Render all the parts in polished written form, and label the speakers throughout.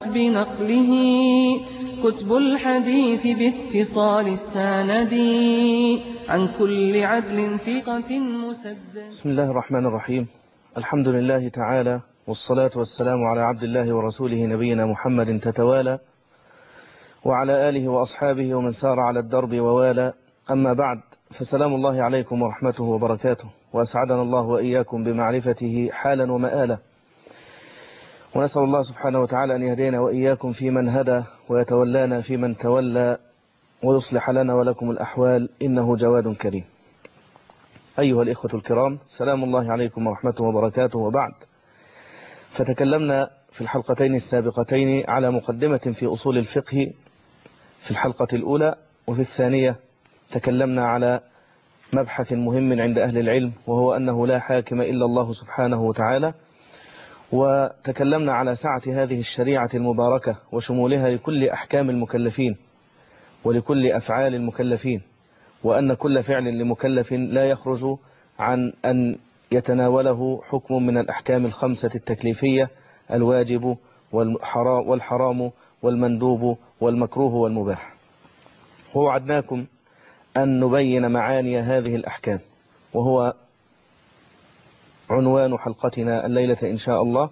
Speaker 1: بنقله كتب الحديث باتصال السند عن كل عدل ثقة مسدد.
Speaker 2: بسم الله الرحمن الرحيم. الحمد لله تعالى، والصلاة والسلام على عبد الله ورسوله نبينا محمد تتوالى، وعلى آله وأصحابه ومن سار على الدرب ووالى. أما بعد، فسلام الله عليكم ورحمته وبركاته، وأسعدنا الله وإياكم بمعرفته حالا ومآلا، ونسأل الله سبحانه وتعالى أن يهدينا وإياكم في من هدى، ويتولانا في من تولى، ويصلح لنا ولكم الأحوال، إنه جواد كريم. أيها الإخوة الكرام، سلام الله عليكم ورحمته وبركاته. وبعد، فتكلمنا في الحلقتين السابقتين على مقدمة في أصول الفقه في الحلقة الأولى، وفي الثانية تكلمنا على مبحث مهم عند أهل العلم، وهو أنه لا حاكم إلا الله سبحانه وتعالى. وتكلمنا على سعة هذه الشريعة المباركة وشمولها لكل أحكام المكلفين ولكل أفعال المكلفين، وأن كل فعل لمكلف لا يخرج عن أن يتناوله حكم من الأحكام الخمسة التكليفية: الواجب والحرام والمندوب والمكروه والمباح. ووعدناكم أن نبين معاني هذه الأحكام، وهو عنوان حلقتنا الليلة إن شاء الله،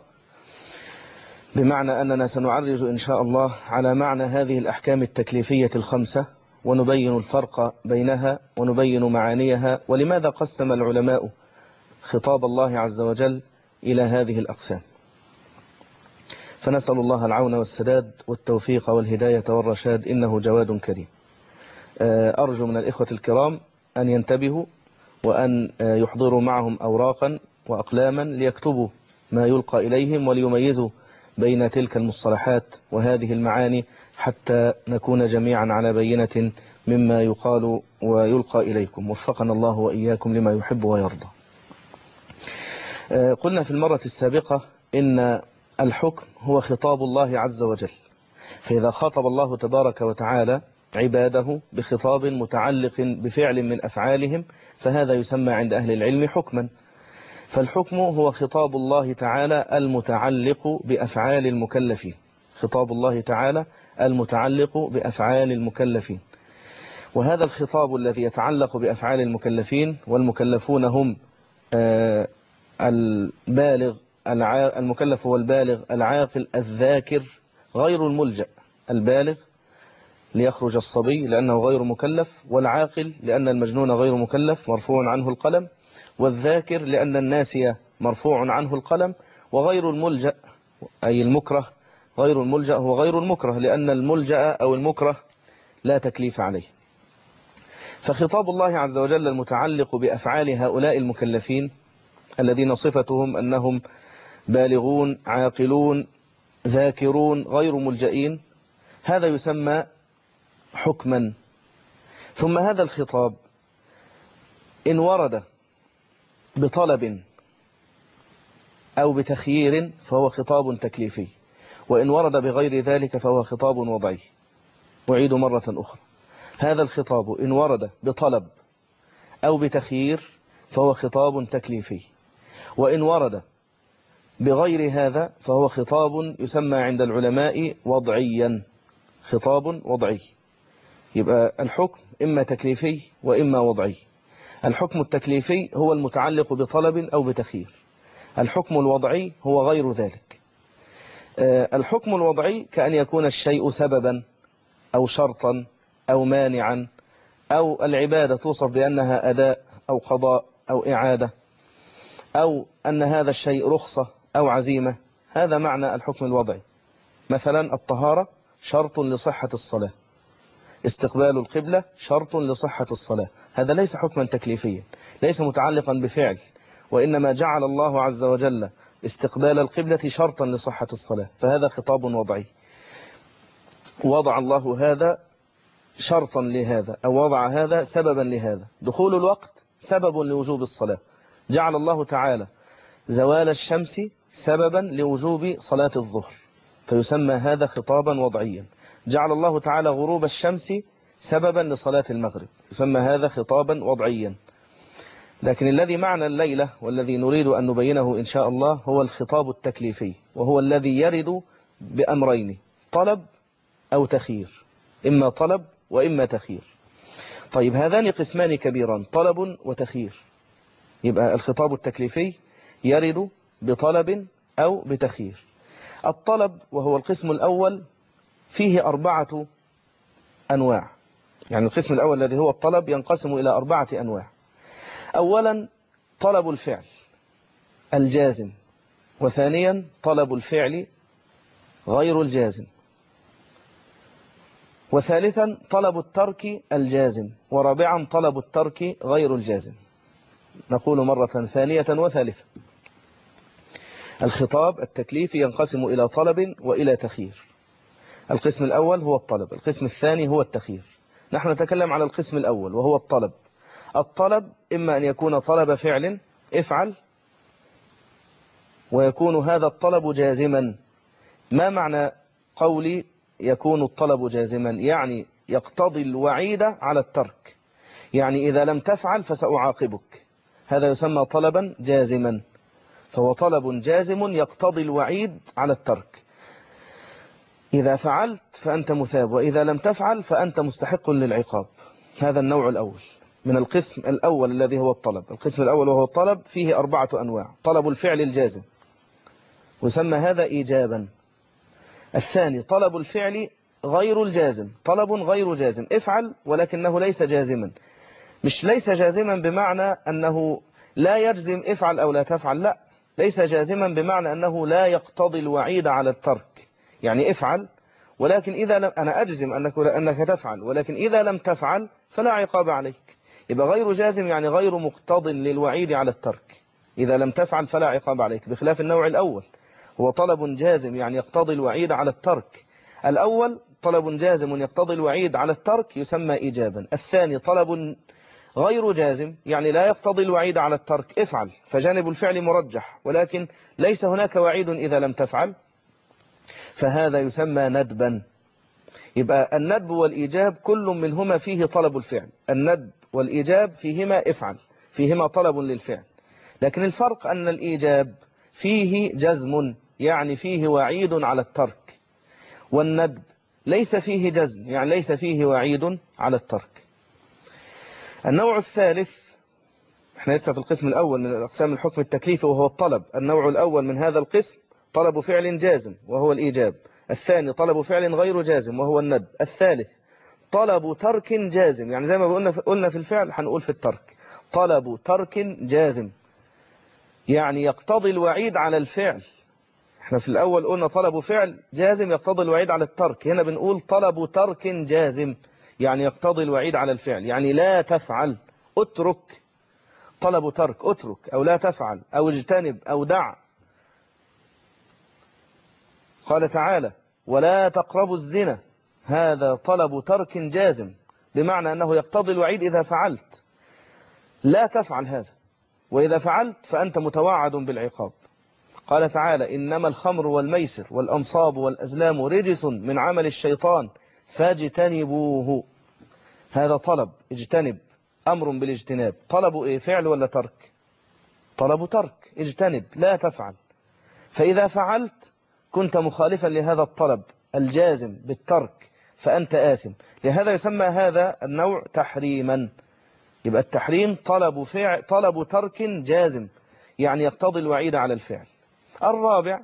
Speaker 2: بمعنى أننا سنعرج إن شاء الله على معنى هذه الأحكام التكليفية الخمسة، ونبين الفرق بينها ونبين معانيها، ولماذا قسم العلماء خطاب الله عز وجل إلى هذه الأقسام. فنسأل الله العون والسداد والتوفيق والهداية والرشاد، إنه جواد كريم. أرجو من الإخوة الكرام أن ينتبهوا، وأن يحضروا معهم أوراقا وأقلاما ليكتبوا ما يلقى إليهم، وليميزوا بين تلك المصطلحات وهذه المعاني، حتى نكون جميعا على بينة مما يقال ويلقى إليكم. وفقنا الله وإياكم لما يحب ويرضى. قلنا في المرة السابقة إن الحكم هو خطاب الله عز وجل، فإذا خاطب الله تبارك وتعالى عباده بخطاب متعلق بفعل من أفعالهم، فهذا يسمى عند أهل العلم حكما. فالحكم هو خطاب الله تعالى المتعلق بأفعال المكلفين، خطاب الله تعالى المتعلق بأفعال المكلفين. وهذا الخطاب الذي يتعلق بأفعال المكلفين، والمكلفون هم المكلف هو البالغ العاقل الذاكر غير الملجأ. البالغ ليخرج الصبي لأنه غير مكلف، والعاقل لأن المجنون غير مكلف مرفوع عنه القلم، والذاكر لأن الناسي مرفوع عنه القلم، وغير الملجأ أي المكره غير الملجأ هو غير المكره، لأن الملجأ أو المكره لا تكليف عليه. فخطاب الله عز وجل المتعلق بأفعال هؤلاء المكلفين الذين صفتهم أنهم بالغون عاقلون ذاكرون غير ملجئين، هذا يسمى حكما. ثم هذا الخطاب إن ورد بطلب أو بتخيير فهو خطاب تكليفي، وإن ورد بغير ذلك فهو خطاب وضعي. أعيد مرة أخرى: هذا الخطاب إن ورد بطلب أو بتخيير فهو خطاب تكليفي، وإن ورد بغير هذا فهو خطاب يسمى عند العلماء وضعيا، خطاب وضعي. يبقى الحكم إما تكليفي وإما وضعي. الحكم التكليفي هو المتعلق بطلب أو بتخيير، الحكم الوضعي هو غير ذلك. الحكم الوضعي كأن يكون الشيء سببا أو شرطا أو مانعا، أو العبادة توصف بأنها أداء أو قضاء أو إعادة، أو أن هذا الشيء رخصة أو عزيمة. هذا معنى الحكم الوضعي. مثلا الطهارة شرط لصحة الصلاة، استقبال القبلة شرط لصحة الصلاة. هذا ليس حكما تكليفيا، ليس متعلقا بفعل، وإنما جعل الله عز وجل استقبال القبلة شرطا لصحة الصلاة، فهذا خطاب وضعي. وضع الله هذا شرطا لهذا، أو وضع هذا سببا لهذا. دخول الوقت سبب لوجوب الصلاة، جعل الله تعالى زوال الشمس سببا لوجوب صلاة الظهر، فيسمى هذا خطابا وضعيا. جعل الله تعالى غروب الشمس سببا لصلاة المغرب، يسمى هذا خطابا وضعيا. لكن الذي معنا الليلة والذي نريد أن نبينه إن شاء الله هو الخطاب التكليفي، وهو الذي يرد بأمرين: طلب أو تخير، إما طلب وإما تخير. طيب هذان قسمان كبيران، طلب وتخير. يبقى الخطاب التكليفي يرد بطلب أو بتخير. الطلب وهو القسم الأول فيه 4 أنواع. يعني القسم الأول الذي هو الطلب ينقسم إلى 4 أنواع. أولا طلب الفعل الجازم، وثانيا طلب الفعل غير الجازم، وثالثا طلب الترك الجازم، ورابعا طلب الترك غير الجازم. نقول مرة ثانية وثالثة: الخطاب التكليفي ينقسم إلى طلب وإلى تخير. القسم الأول هو الطلب، القسم الثاني هو التخير. نحن نتكلم على القسم الأول وهو الطلب. الطلب إما أن يكون طلب فعل افعل، ويكون هذا الطلب جازما. ما معنى قولي يكون الطلب جازما؟ يعني يقتضي الوعيد على الترك، يعني إذا لم تفعل فسأعاقبك. هذا يسمى طلبا جازما، فهو طلب جازم يقتضي الوعيد على الترك. إذا فعلت فأنت مثاب، وإذا لم تفعل فأنت مستحق للعقاب. هذا النوع الأول من القسم الأول الذي هو الطلب. القسم الأول وهو الطلب فيه 4 أنواع: طلب الفعل الجازم، ويسمى هذا إيجابا. الثاني طلب الفعل غير الجازم، طلب غير جازم، افعل ولكنه ليس جازما. مش ليس جازما بمعنى أنه لا يجزم افعل أو لا تفعل، لا، ليس جازما بمعنى أنه لا يقتضي الوعيد على الترك. يعني افعل، ولكن إذا لم، أنا أجزم أنك تفعل، ولكن إذا لم تفعل فلا عقاب عليك. يبقى غير جازم يعني غير مقتض للوعيد على الترك. إذا لم تفعل فلا عقاب عليك، بخلاف النوع الأول هو طلب جازم يعني يقتضي الوعيد على الترك. الأول طلب جازم يقتضي الوعيد على الترك يسمى إيجابا. الثاني طلب غير جازم يعني لا يقتضي الوعيد على الترك، افعل، فجانب الفعل مرجح، ولكن ليس هناك وعيد إذا لم تفعل، فهذا يسمى ندبا. يبقى الندب والإيجاب كل منهما فيه طلب الفعل. الندب والإيجاب فيهما افعل، فيهما طلب للفعل، لكن الفرق أن الإيجاب فيه جزم يعني فيه وعيد على الترك، والندب ليس فيه جزم يعني ليس فيه وعيد على الترك. النوع الثالث، احنا لسه في القسم الأول من أقسام الحكم التكليفي وهو الطلب. النوع الأول من هذا القسم طلب فعل جازم وهو الإيجاب، الثاني طلب فعل غير جازم وهو الندب، الثالث طلب ترك جازم، يعني زي ما قلنا في الفعل هنقول في الترك طلب ترك جازم يعني يقتضي الوعيد على الفعل. احنا في الأول قلنا طلب فعل جازم يقتضي الوعيد على الترك، هنا بنقول طلب ترك جازم يعني يقتضي الوعيد على الفعل، يعني لا تفعل، اترك. طلب ترك اترك أو لا تفعل أو اجتنب أو دع. قال تعالى: ولا تقربوا الزنا، هذا طلب ترك جازم بمعنى أنه يقتضي الوعيد إذا فعلت، لا تفعل هذا، وإذا فعلت فأنت متوعد بالعقاب. قال تعالى: إنما الخمر والميسر والأنصاب والأزلام رجس من عمل الشيطان فاجتنبوه. هذا طلب اجتنب، أمر بالاجتناب. طلب إيه؟ فعل ولا ترك؟ طلب ترك، اجتنب، لا تفعل. فإذا فعلت كنت مخالفا لهذا الطلب الجازم بالترك فأنت آثم. لهذا يسمى هذا النوع تحريما. يبقى التحريم طلب ترك جازم يعني يقتضي الوعيد على الفعل. الرابع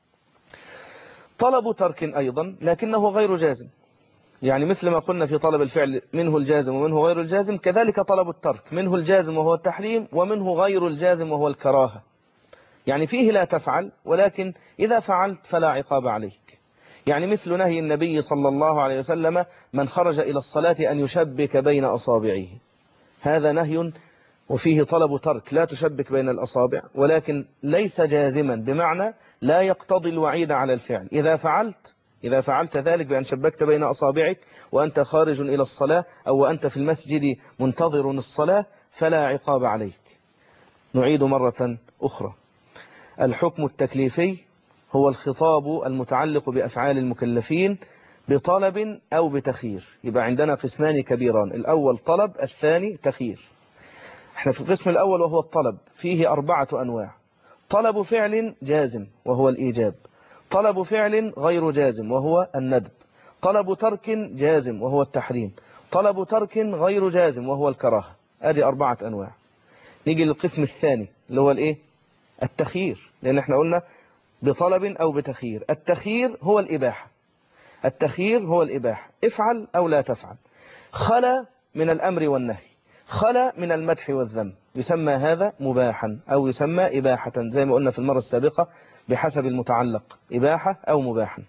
Speaker 2: طلب ترك أيضا لكنه غير جازم، يعني مثل ما قلنا في طلب الفعل منه الجازم ومنه غير الجازم، كذلك طلب الترك منه الجازم وهو التحريم ومنه غير الجازم وهو الكراهة. يعني فيه لا تفعل، ولكن إذا فعلت فلا عقاب عليك. يعني مثل نهي النبي صلى الله عليه وسلم من خرج إلى الصلاة أن يشبك بين أصابعه، هذا نهي وفيه طلب ترك، لا تشبك بين الأصابع، ولكن ليس جازما بمعنى لا يقتضي الوعيد على الفعل. إذا فعلت ذلك بأن شبكت بين أصابعك وأنت خارج إلى الصلاة أو وأنت في المسجد منتظر الصلاة فلا عقاب عليك. نعيد مرة أخرى: الحكم التكليفي هو الخطاب المتعلق بأفعال المكلفين بطلب أو بتخيير. يبقى عندنا قسمان كبيران: الأول طلب، الثاني تخيير. احنا في القسم الأول وهو الطلب فيه 4 أنواع: طلب فعل جازم وهو الإيجاب، طلب فعل غير جازم وهو الندب، طلب ترك جازم وهو التحريم، طلب ترك غير جازم وهو الكراهة. ادي 4 أنواع. نيجي للقسم الثاني اللي هو الايه؟ التخيير، لأن احنا قلنا بطلب أو بتخيير. التخيير هو الإباحة، التخيير هو الإباحة، افعل أو لا تفعل، خلا من الأمر والنهي، خلا من المدح والذم، يسمى هذا مباحا أو يسمى إباحة، زي ما قلنا في المرة السابقة بحسب المتعلق، إباحة أو مباحا.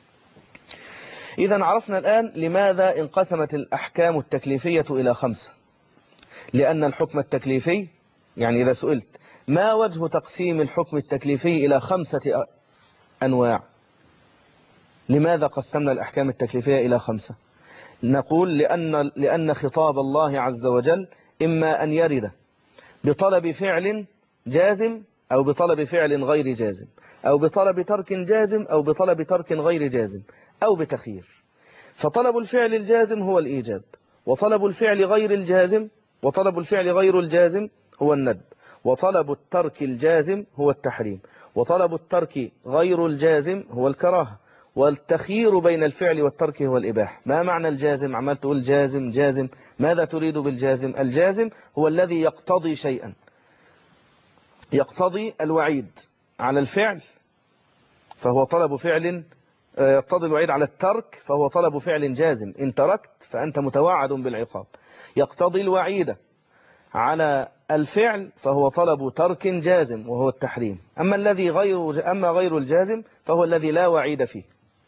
Speaker 2: إذا عرفنا الآن لماذا انقسمت الأحكام التكليفية إلى 5. لأن الحكم التكليفي، يعني إذا سئلت ما وجه تقسيم الحكم التكليفي إلى 5 أنواع، لماذا قسمنا الأحكام التكليفية إلى 5؟ نقول لأن خطاب الله عز وجل إما أن يرد بطلب فعل جازم أو بطلب فعل غير جازم، أو بطلب ترك جازم أو بطلب ترك غير جازم، أو بتخيير. فطلب الفعل الجازم هو الإيجاب، وطلب الفعل غير الجازم هو الندب، وطلب الترك الجازم هو التحريم، وطلب الترك غير الجازم هو الكراهة، والتخيير بين الفعل والترك هو الإباحة. ما معنى الجازم؟ عمال تقول جازم جازم، ماذا تريد بالجازم؟ الجازم هو الذي يقتضي شيئا، يقتضي الوعيد على الفعل فهو طلب فعل، يقتضي الوعيد على الترك فهو طلب فعل جازم، إن تركت فأنت متوعد بالعقاب. يقتضي الوعيد على الفعل فهو طلب ترك جازم وهو التحريم. أما غير الجازم فهو الذي لا وعيد فيه.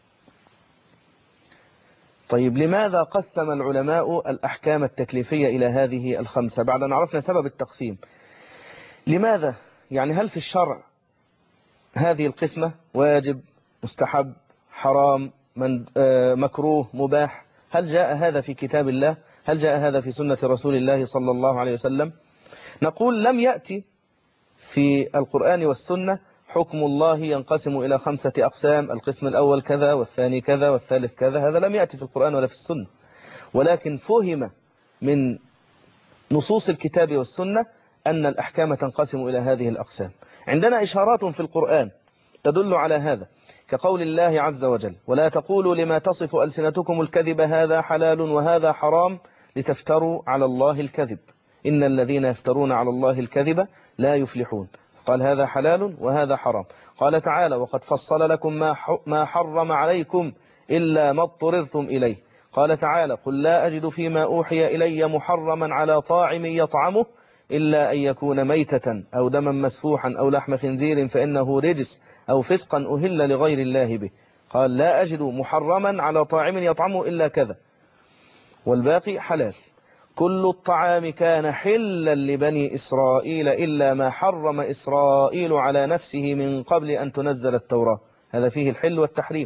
Speaker 2: طيب لماذا قسم العلماء الأحكام التكليفية إلى هذه 5 بعد أن عرفنا سبب التقسيم؟ لماذا؟ يعني هل في الشرع هذه القسمة واجب، مستحب، حرام، مكروه، مباح؟ هل جاء هذا في كتاب الله؟ هل جاء هذا في سنة رسول الله صلى الله عليه وسلم؟ نقول لم يأتي في القرآن والسنة حكم الله ينقسم إلى 5 أقسام، القسم الأول كذا والثاني كذا والثالث كذا، هذا لم يأتي في القرآن ولا في السنة، ولكن فهم من نصوص الكتاب والسنة أن الأحكام تنقسم إلى هذه الأقسام. عندنا إشارات في القرآن تدل على هذا، كقول الله عز وجل: ولا تقولوا لما تصف ألسنتكم الكذب هذا حلال وهذا حرام لتفتروا على الله الكذب إن الذين يفترون على الله الكذب لا يفلحون. قال هذا حلال وهذا حرام. قال تعالى: وقد فصل لكم ما حرم عليكم إلا ما اضطررتم إليه. قال تعالى: قل لا أجد فيما أوحي إلي محرما على طاعم يطعمه إلا أن يكون ميتة أو دما مسفوحا أو لحم خنزير فإنه رجس أو فسقا أهل لغير الله به. قال لا أجد محرما على طاعم يطعمه إلا كذا، والباقي حلال. كل الطعام كان حلا لبني إسرائيل إلا ما حرم إسرائيل على نفسه من قبل أن تنزل التوراة. هذا فيه الحل والتحريم.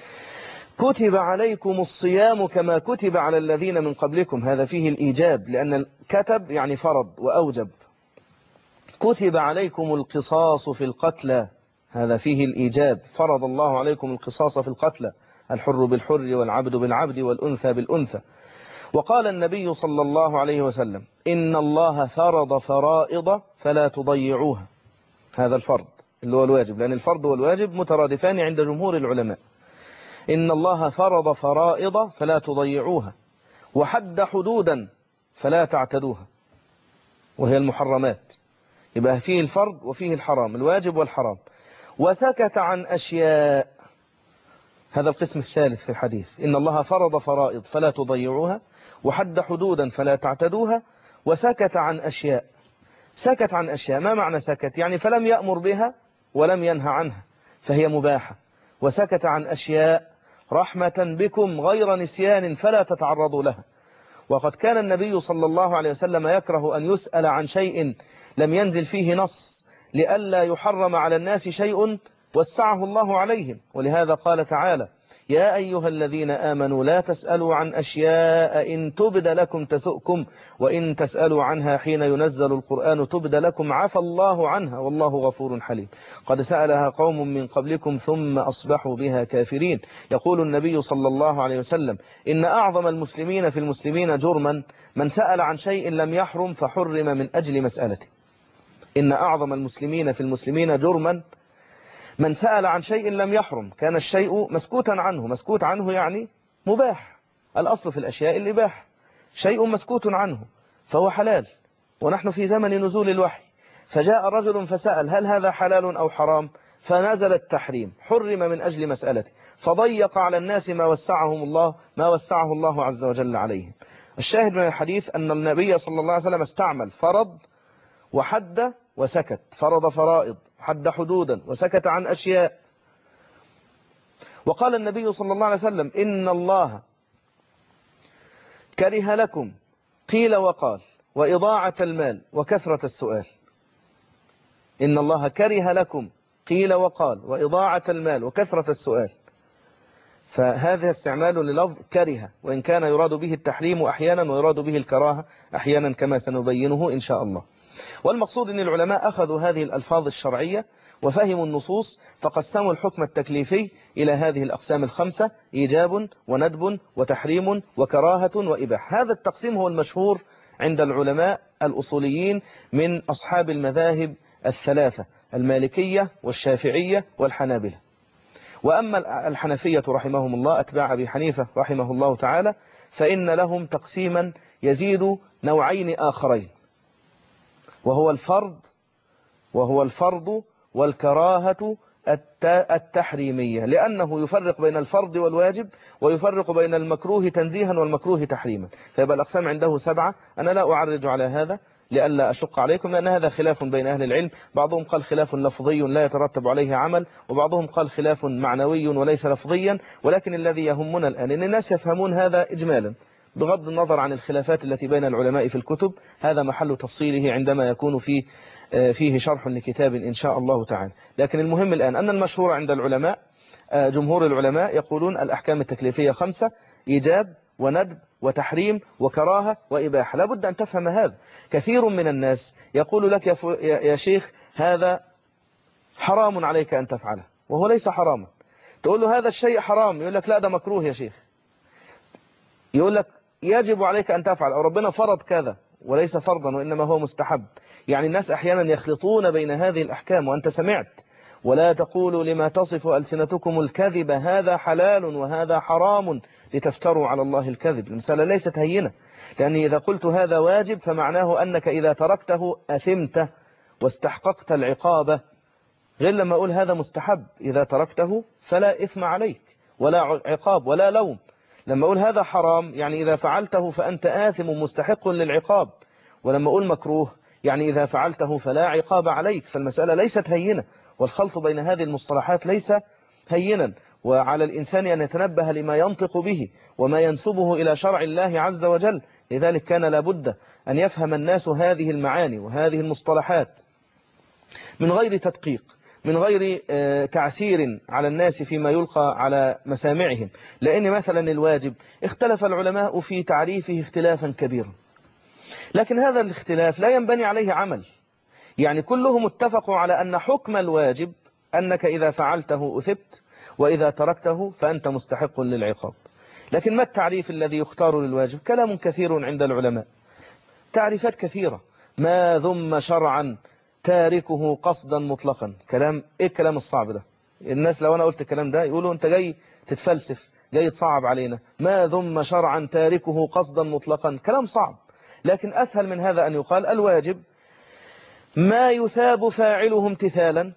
Speaker 2: كتب عليكم الصيام كما كتب على الذين من قبلكم، هذا فيه الإيجاب، لأن كتب يعني فرض وأوجب. كتب عليكم القصاص في القتلى، هذا فيه الإيجاب، فرض الله عليكم القصاص في القتلى، الحر بالحر والعبد بالعبد والأنثى بالأنثى. وقال النبي صلى الله عليه وسلم: إن الله فرض فرائض فلا تضيعوها. هذا الفرض اللي هو الواجب، لأن الفرض والواجب مترادفان عند جمهور العلماء. إن الله فرض فرائض فلا تضيعوها، وحد حدودا فلا تعتدوها، وهي المحرمات. يبقى فيه الفرض وفيه الحرام، الواجب والحرام. وسكت عن أشياء، هذا القسم الثالث في الحديث: إن الله فرض فرائض فلا تضيعوها، وحد حدودا فلا تعتدوها، وسكت عن أشياء. سكت عن أشياء، ما معنى سكت؟ يعني فلم يأمر بها ولم ينهى عنها فهي مباحة. وسكت عن أشياء رحمة بكم غير نسيان فلا تتعرضوا لها. وقد كان النبي صلى الله عليه وسلم يكره أن يسأل عن شيء لم ينزل فيه نص لئلا يحرم على الناس شيء وسعه الله عليهم. ولهذا قال تعالى: يا أيها الذين آمنوا لا تسألوا عن أشياء إن تبد لكم تسؤكم وإن تسألوا عنها حين ينزل القرآن تبد لكم عفى الله عنها والله غفور حليم. قد سألها قوم من قبلكم ثم أصبحوا بها كافرين. يقول النبي صلى الله عليه وسلم: إن أعظم المسلمين في المسلمين جرما من سأل عن شيء لم يحرم فحرم من أجل مسألته. إن أعظم المسلمين في المسلمين جرما من سأل عن شيء لم يحرم كان الشيء مسكوتا عنه. مسكوت عنه يعني مباح، الأصل في الأشياء الإباحة. شيء مسكوت عنه فهو حلال، ونحن في زمن نزول الوحي، فجاء رجل فسأل هل هذا حلال أو حرام، فنزل التحريم، حرم من أجل مسألته، فضيق على الناس ما وسعه الله عز وجل عليهم. الشاهد من الحديث أن النبي صلى الله عليه وسلم استعمل فرض وحد وسكت، فرض فرائض، حد حدودا، وسكت عن أشياء. وقال النبي صلى الله عليه وسلم إن الله كره لكم قيل وقال وإضاعة المال وكثرة السؤال. إن الله كره لكم قيل وقال وإضاعة المال وكثرة السؤال. فهذا استعمال للفظ كره، وإن كان يراد به التحريم أحيانا ويراد به الكراهة أحيانا كما سنبينه إن شاء الله. والمقصود أن العلماء أخذوا هذه الألفاظ الشرعية وفهموا النصوص فقسموا الحكم التكليفي إلى هذه الأقسام الخمسة: إيجاب وندب وتحريم وكراهة وإباحة. هذا التقسيم هو المشهور عند العلماء الأصوليين من أصحاب المذاهب الثلاثة: المالكية والشافعية والحنابلة. وأما الحنفية رحمهم الله أتباع أبي حنيفة رحمه الله تعالى فإن لهم تقسيما يزيد نوعين آخرين، وهو الفرض والكراهة التحريمية، لأنه يفرق بين الفرض والواجب ويفرق بين المكروه تنزيها والمكروه تحريما. فيبقى الأقسام عنده 7. أنا لا أعرج على هذا لئلا أشق عليكم، لأن هذا خلاف بين أهل العلم. بعضهم قال خلاف لفظي لا يترتب عليه عمل، وبعضهم قال خلاف معنوي وليس لفظيا. ولكن الذي يهمنا الآن أن الناس يفهمون هذا إجمالا بغض النظر عن الخلافات التي بين العلماء في الكتب. هذا محل تفصيله عندما يكون فيه شرح لكتاب إن شاء الله تعالى. لكن المهم الآن أن المشهور عند العلماء جمهور العلماء يقولون الأحكام التكليفية 5: إيجاب وندب وتحريم وكراهة وإباحة. لابد أن تفهم هذا. كثير من الناس يقول لك يا شيخ هذا حرام عليك أن تفعله، وهو ليس حراما. تقول له هذا الشيء حرام، يقول لك لا ده مكروه يا شيخ. يقول لك يجب عليك أن تفعل، أو ربنا فرض كذا، وليس فرضا وإنما هو مستحب. يعني الناس أحيانا يخلطون بين هذه الأحكام. وأنت سمعت: ولا تقولوا لما تصف ألسنتكم الكذب هذا حلال وهذا حرام لتفتروا على الله الكذب. المسألة ليست هينة، لأني إذا قلت هذا واجب فمعناه أنك إذا تركته أثمت واستحققت العقابة، غير لما أقول هذا مستحب إذا تركته فلا إثم عليك ولا عقاب ولا لوم. لما أقول هذا حرام يعني إذا فعلته فأنت آثم مستحق للعقاب. ولما أقول مكروه يعني إذا فعلته فلا عقاب عليك. فالمسألة ليست هينة، والخلط بين هذه المصطلحات ليس هينا. وعلى الإنسان أن يتنبه لما ينطق به وما ينسبه إلى شرع الله عز وجل. لذلك كان لابد أن يفهم الناس هذه المعاني وهذه المصطلحات من غير تدقيق، من غير تعسير على الناس فيما يلقى على مسامعهم. لأن مثلا الواجب اختلف العلماء في تعريفه اختلافا كبيرا، لكن هذا الاختلاف لا ينبني عليه عمل. يعني كلهم اتفقوا على أن حكم الواجب أنك إذا فعلته أثبت، وإذا تركته فأنت مستحق للعقاب. لكن ما التعريف الذي يختار للواجب؟ كلام كثير عند العلماء، تعريفات كثيرة. ما ذم شرعا تاركه قصدا مطلقا. كلام إيه الكلام الصعب ده؟ الناس لو أنا قلت الكلام ده يقولوا أنت جاي تتفلسف، جاي تصعب علينا. ما ذم شرعا تاركه قصدا مطلقا، كلام صعب. لكن أسهل من هذا أن يقال الواجب ما يثاب فاعله امتثالا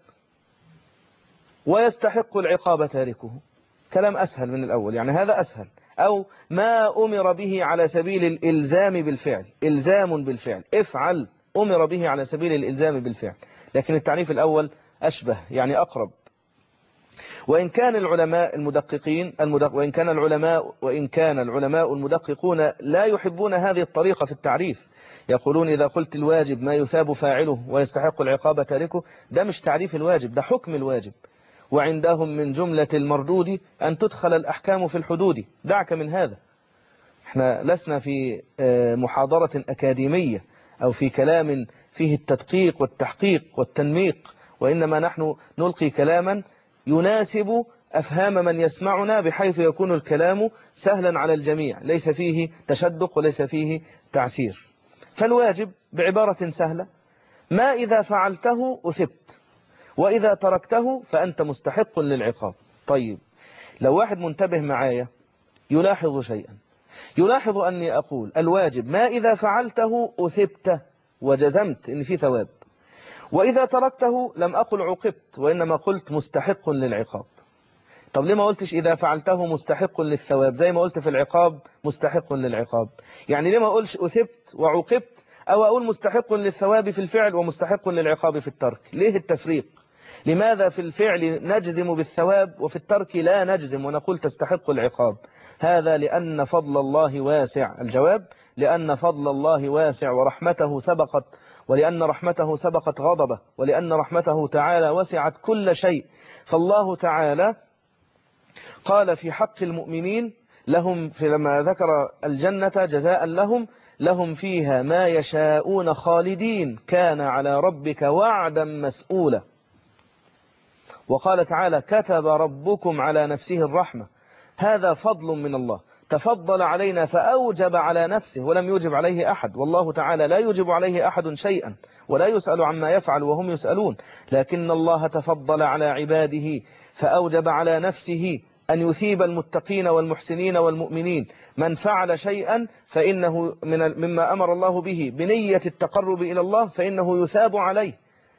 Speaker 2: ويستحق العقاب تاركه. كلام أسهل من الأول، يعني هذا أسهل. أو ما أمر به على سبيل الإلزام بالفعل، إلزام بالفعل، افعل، أمر به على سبيل الإلزام بالفعل. لكن التعريف الأول أشبه، يعني أقرب. وإن كان العلماء المدققين وإن كان العلماء المدققون لا يحبون هذه الطريقة في التعريف. يقولون إذا قلت الواجب ما يثاب فاعله ويستحق العقاب تاركه، ده مش تعريف الواجب، ده حكم الواجب. وعندهم من جملة المردود أن تدخل الأحكام في الحدود. دعك من هذا، احنا لسنا في محاضرة أكاديمية أو في كلام فيه التدقيق والتحقيق والتنميق، وإنما نحن نلقي كلاما يناسب أفهام من يسمعنا، بحيث يكون الكلام سهلا على الجميع، ليس فيه تشدق وليس فيه تعسير. فالواجب بعبارة سهلة: ما إذا فعلته أثبت، وإذا تركته فأنت مستحق للعقاب. طيب لو واحد منتبه معايا يلاحظ شيئا، يلاحظ أني أقول الواجب ما إذا فعلته أثبت وجزمت إن في ثواب، وإذا تركته لم أقل عقبت وإنما قلت مستحق للعقاب. طب ليه ما قلتش إذا فعلته مستحق للثواب زي ما قلت في العقاب مستحق للعقاب؟ يعني ليه ما أقولش أثبت وعقبت، أو أقول مستحق للثواب في الفعل ومستحق للعقاب في الترك؟ ليه التفريق؟ لماذا في الفعل نجزم بالثواب وفي الترك لا نجزم ونقول تستحق العقاب؟ هذا لأن فضل الله واسع. الجواب لأن فضل الله واسع ورحمته سبقت، ولأن رحمته سبقت غضبه، ولأن رحمته تعالى وسعت كل شيء. فالله تعالى قال في حق المؤمنين لهم لما ذكر الجنة جزاء لهم فيها ما يشاءون خالدين كان على ربك وعدا مسؤولا. وقال تعالى كتب ربكم على نفسه الرحمة. هذا فضل من الله، تفضل علينا فأوجب على نفسه ولم يوجب عليه أحد، والله تعالى لا يوجب عليه أحد شيئا ولا يسأل عما يفعل وهم يسألون، لكن الله تفضل على عباده فأوجب على نفسه أن يثيب المتقين والمحسنين والمؤمنين. من فعل شيئا فإنه مما أمر الله به بنية التقرب إلى الله فإنه يثاب عليه،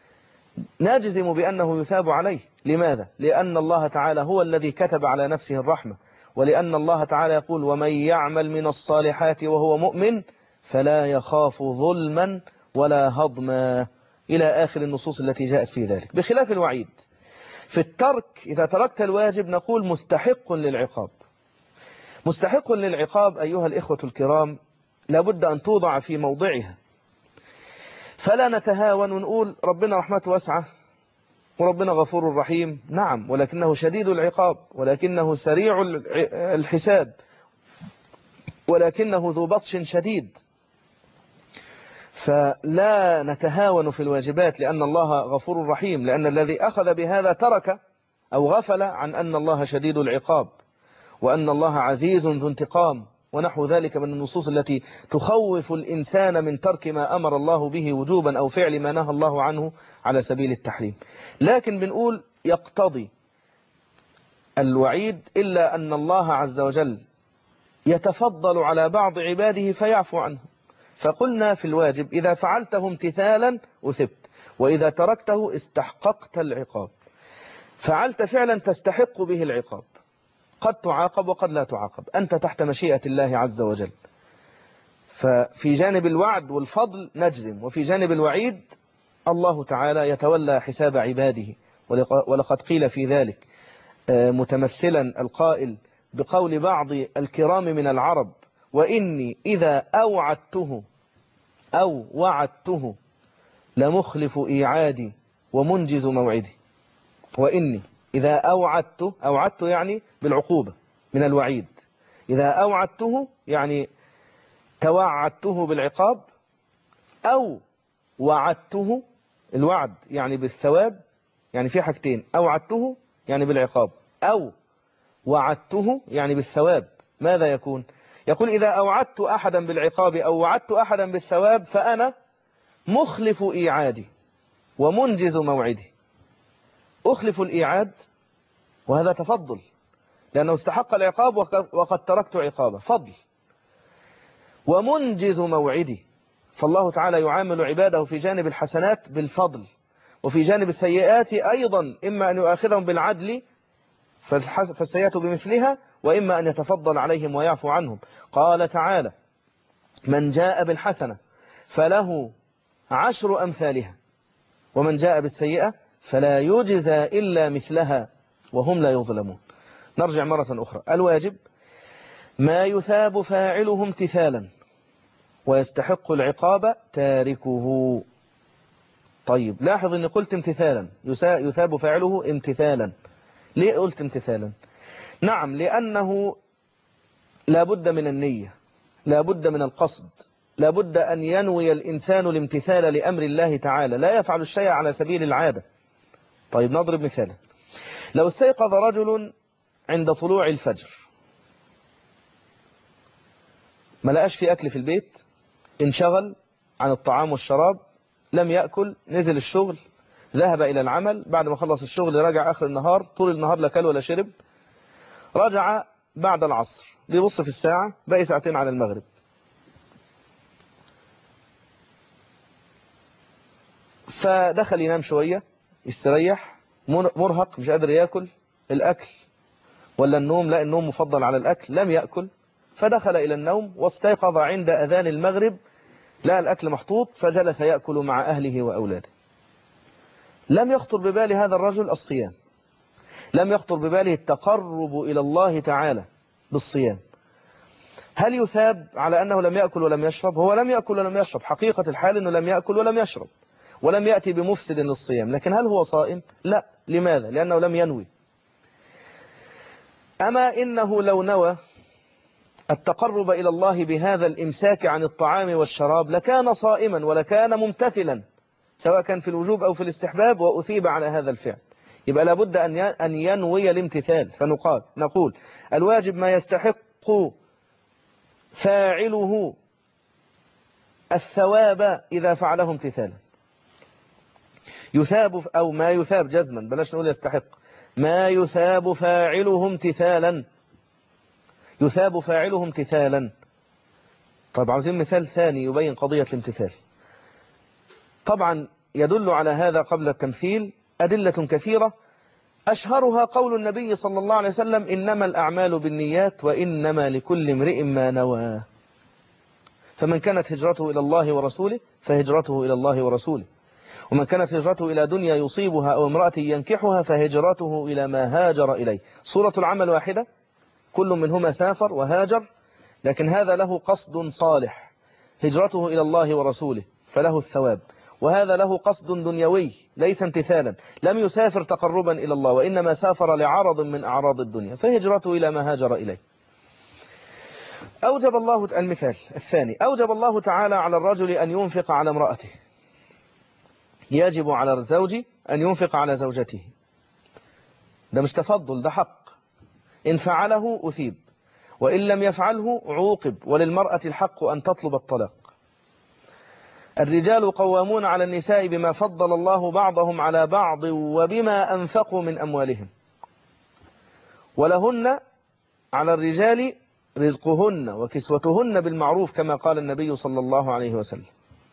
Speaker 2: نجزم بأنه يثاب عليه. لماذا؟ لأن الله تعالى هو الذي كتب على نفسه الرحمة، ولأن الله تعالى يقول ومن يعمل من الصالحات وهو مؤمن فلا يخاف ظلما ولا هضما، إلى آخر النصوص التي جاءت في ذلك. بخلاف الوعيد في الترك، إذا تركت الواجب نقول مستحق للعقاب. مستحق للعقاب أيها الإخوة الكرام لابد أن توضع في موضعها، فلا نتهاون ونقول ربنا رحمته واسعة وربنا غفور رحيم. نعم، ولكنه شديد العقاب، ولكنه سريع الحساب، ولكنه ذو بطش شديد. فلا نتهاون في الواجبات لأن الله غفور رحيم، لأن الذي أخذ بهذا ترك أو غفل عن أن الله شديد العقاب وأن الله عزيز ذو انتقام ونحو ذلك من النصوص التي تخوف الإنسان من ترك ما أمر الله به وجوبا أو فعل ما نهى الله عنه على سبيل التحريم. لكن بنقول يقتضي الوعيد إلا أن الله عز وجل يتفضل على بعض عباده فيعفو عنه. فقلنا في الواجب إذا فعلته امتثالا أثبت، وإذا تركته استحققت العقاب. فعلت فعلا تستحق به العقاب، قد تعاقب وقد لا تعاقب، أنت تحت مشيئة الله عز وجل. ففي جانب الوعد والفضل نجزم، وفي جانب الوعيد الله تعالى يتولى حساب عباده. ولقد قيل في ذلك متمثلا القائل بقول بعض الكرام من العرب وإني إذا أو وعدته لمخلف إيعادي ومنجز موعدي. وإني إذا أوعدت يعني بالعقوبة من الوعيد، إذا أوعدته يعني توعدته بالعقاب، أو وعدته الوعد يعني بالثواب، يعني في حاجتين، أوعدته يعني بالعقاب أو وعدته يعني بالثواب. ماذا يكون؟ يقول إذا أوعدت أحدا بالعقاب أو وعدت أحدا بالثواب فأنا مخلف إيعادي ومنجز موعدي. أخلف الإيعاد وهذا تفضل لأنه استحق العقاب وقد تركت عقابه، فضل. ومنجز موعدي، فالله تعالى يعامل عباده في جانب الحسنات بالفضل، وفي جانب السيئات أيضا إما أن يؤاخذهم بالعدل فالسيئات بمثلها، وإما أن يتفضل عليهم ويعفو عنهم. قال تعالى من جاء بالحسنة فله 10 أمثالها ومن جاء بالسيئة فلا يجزى إلا مثلها وهم لا يظلمون. نرجع مرة أخرى. الواجب ما يثاب فاعله امتثالا ويستحق العقاب تاركه. طيب لاحظ أني قلت امتثالا، يثاب فاعله امتثالا. ليه قلت امتثالا؟ نعم، لأنه لا بد من النية، لا بد من القصد، لا بد أن ينوي الإنسان الامتثال لأمر الله تعالى، لا يفعل الشيء على سبيل العادة. طيب نضرب مثالا. لو استيقظ رجل عند طلوع الفجر ما لقاش في أكل في البيت، انشغل عن الطعام والشراب، لم يأكل، نزل الشغل، ذهب إلى العمل، بعد ما خلص الشغل رجع آخر النهار، طول النهار لا كل ولا شرب، رجع بعد العصر بيبص في الساعة، باقي ساعتين على المغرب، فدخل ينام شوية يستريح، مرهق مش قادر يأكل، الأكل ولا النوم؟ لا، النوم مفضل على الأكل، لم يأكل، فدخل إلى النوم واستيقظ عند أذان المغرب، لا الأكل محطوط، فجلس يأكل مع أهله وأولاده. لم يخطر ببال هذا الرجل الصيام، لم يخطر بباله التقرب إلى الله تعالى بالصيام. هل يثاب على أنه لم يأكل ولم يشرب؟ هو لم يأكل ولم يشرب، حقيقة الحال أنه لم يأكل ولم يشرب ولم يأتي بمفسد للصيام، لكن هل هو صائم؟ لا. لماذا؟ لأنه لم ينوي. أما إنه لو نوى التقرب إلى الله بهذا الإمساك عن الطعام والشراب لكان صائما ولكان ممتثلا، سواء كان في الوجوب أو في الاستحباب، وأثيب على هذا الفعل. يبقى لابد أن ينوي الامتثال. نقول الواجب ما يستحق فاعله الثواب إذا فعله امتثالا، يثاب أو ما يثاب جزما، بلاش نقول يستحق، ما يثاب فاعله امتثالا، يثاب فاعله امتثالا. طب عاوزين مثال ثاني يبين قضية الامتثال. طبعا يدل على هذا قبل التمثيل أدلة كثيرة، أشهرها قول النبي صلى الله عليه وسلم: إنما الأعمال بالنيات وإنما لكل امرئ ما نوى. فمن كانت هجرته إلى الله ورسوله فهجرته إلى الله ورسوله، ومن كانت هجرته إلى دنيا يصيبها أو امرأة ينكحها فهجرته إلى ما هاجر إليه. صورة العمل واحدة، كل منهما سافر وهاجر، لكن هذا له قصد صالح، هجرته إلى الله ورسوله فله الثواب، وهذا له قصد دنيوي ليس امتثالا، لم يسافر تقربا إلى الله وإنما سافر لعرض من أعراض الدنيا فهجرته إلى ما هاجر إليه. أوجب الله المثال الثاني، أوجب الله تعالى على الرجل أن ينفق على امرأته، يجب على الزوج أن ينفق على زوجته، ده مش تفضل، ده حق، إن فعله أثيب وإن لم يفعله عوقب، وللمرأة الحق أن تطلب الطلاق. الرجال قوامون على النساء بما فضل الله بعضهم على بعض وبما أنفقوا من أموالهم، ولهن على الرجال رزقهن وكسوتهن بالمعروف كما قال النبي صلى الله عليه وسلم.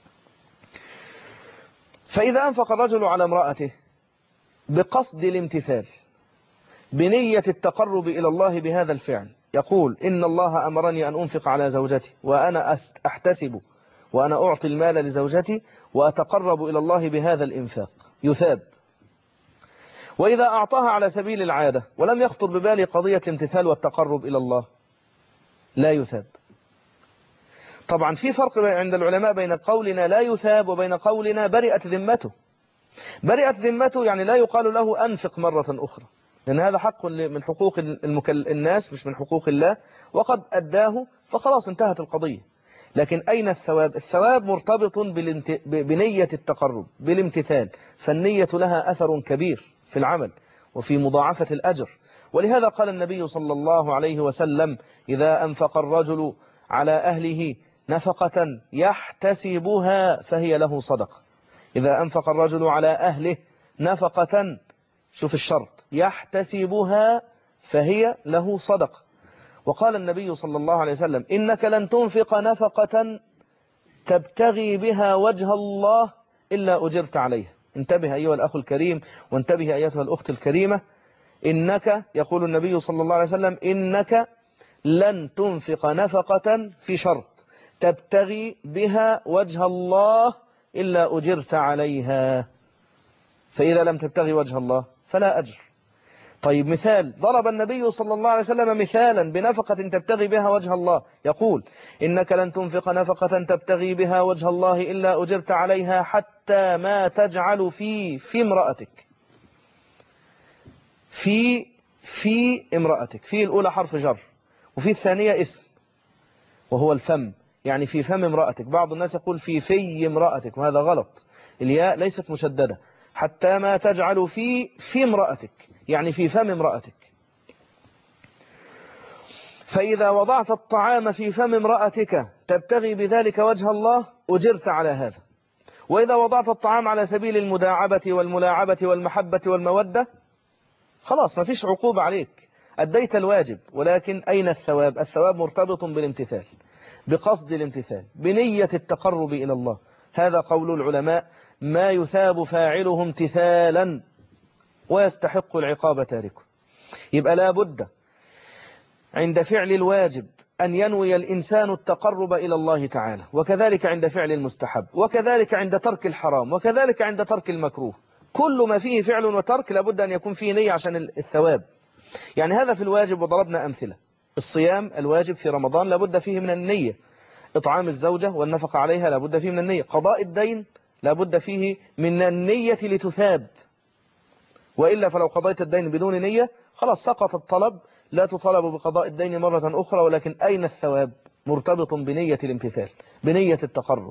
Speaker 2: فإذا أنفق الرجل على امرأته بقصد الامتثال بنية التقرب إلى الله بهذا الفعل، يقول: إن الله أمرني أن أنفق على زوجتي وأنا أحتسب وأنا أعطي المال لزوجتي وأتقرب إلى الله بهذا الإنفاق، يثاب. وإذا أعطاها على سبيل العادة ولم يخطر ببالي قضية الامتثال والتقرب إلى الله لا يثاب. طبعا في فرق عند العلماء بين قولنا لا يثاب وبين قولنا برئت ذمته. برئت ذمته يعني لا يقال له أنفق مرة أخرى، لأن هذا حق من حقوق الناس مش من حقوق الله، وقد أداه فخلاص انتهت القضية. لكن أين الثواب؟ الثواب مرتبط بنية التقرب بالامتثال، فالنية لها أثر كبير في العمل وفي مضاعفة الأجر. ولهذا قال النبي صلى الله عليه وسلم: إذا أنفق الرجل على أهله نفقة يحتسبها فهي له صدقة. إذا أنفق الرجل على أهله نفقة، شوف الشرط، يحتسبها فهي له صدقة. وقال النبي صلى الله عليه وسلم: إنك لن تنفق نفقة تبتغي بها وجه الله إلا أجرت عليها. انتبه أيها الأخ الكريم، وانتبه أيتها الأخت الكريمة، إنك، يقول النبي صلى الله عليه وسلم: إنك لن تنفق نفقة في شرط تبتغي بها وجه الله إلا أجرت عليها، فإذا لم تبتغي وجه الله فلا أجر. طيب مثال، ضرب النبي صلى الله عليه وسلم مثالا بنفقة تبتغي بها وجه الله، يقول: إنك لن تنفق نفقة تبتغي بها وجه الله إلا أجرت عليها حتى ما تجعل في امرأتك. في امرأتك، في الأولى حرف جر وفي الثانية اسم وهو الفم، يعني في فم امرأتك. بعض الناس يقول في امرأتك، وهذا غلط، الياء ليست مشددة. حتى ما تجعل في امرأتك يعني في فم امرأتك. فإذا وضعت الطعام في فم امرأتك تبتغي بذلك وجه الله أجرت على هذا. وإذا وضعت الطعام على سبيل المداعبة والملاعبة والمحبة والمودة خلاص ما فيش عقوبة عليك، أديت الواجب. ولكن أين الثواب؟ الثواب مرتبط بالامتثال، بقصد الامتثال، بنية التقرب إلى الله. هذا قول العلماء: ما يثاب فاعله امتثالا ويستحق العقاب تاركه. يبقى لا بد عند فعل الواجب أن ينوي الإنسان التقرب إلى الله تعالى، وكذلك عند فعل المستحب، وكذلك عند ترك الحرام، وكذلك عند ترك المكروه. كل ما فيه فعل وترك لابد أن يكون فيه نية عشان الثواب. يعني هذا في الواجب، وضربنا أمثلة. الصيام الواجب في رمضان لابد فيه من النية، إطعام الزوجة والنفقة عليها لابد فيه من النية، قضاء الدين لابد فيه من النية لتثاب، وإلا فلو قضيت الدين بدون نية خلاص سقط الطلب، لا تطالب بقضاء الدين مرة أخرى. ولكن أين الثواب؟ مرتبط بنية الامتثال، بنية التقرب.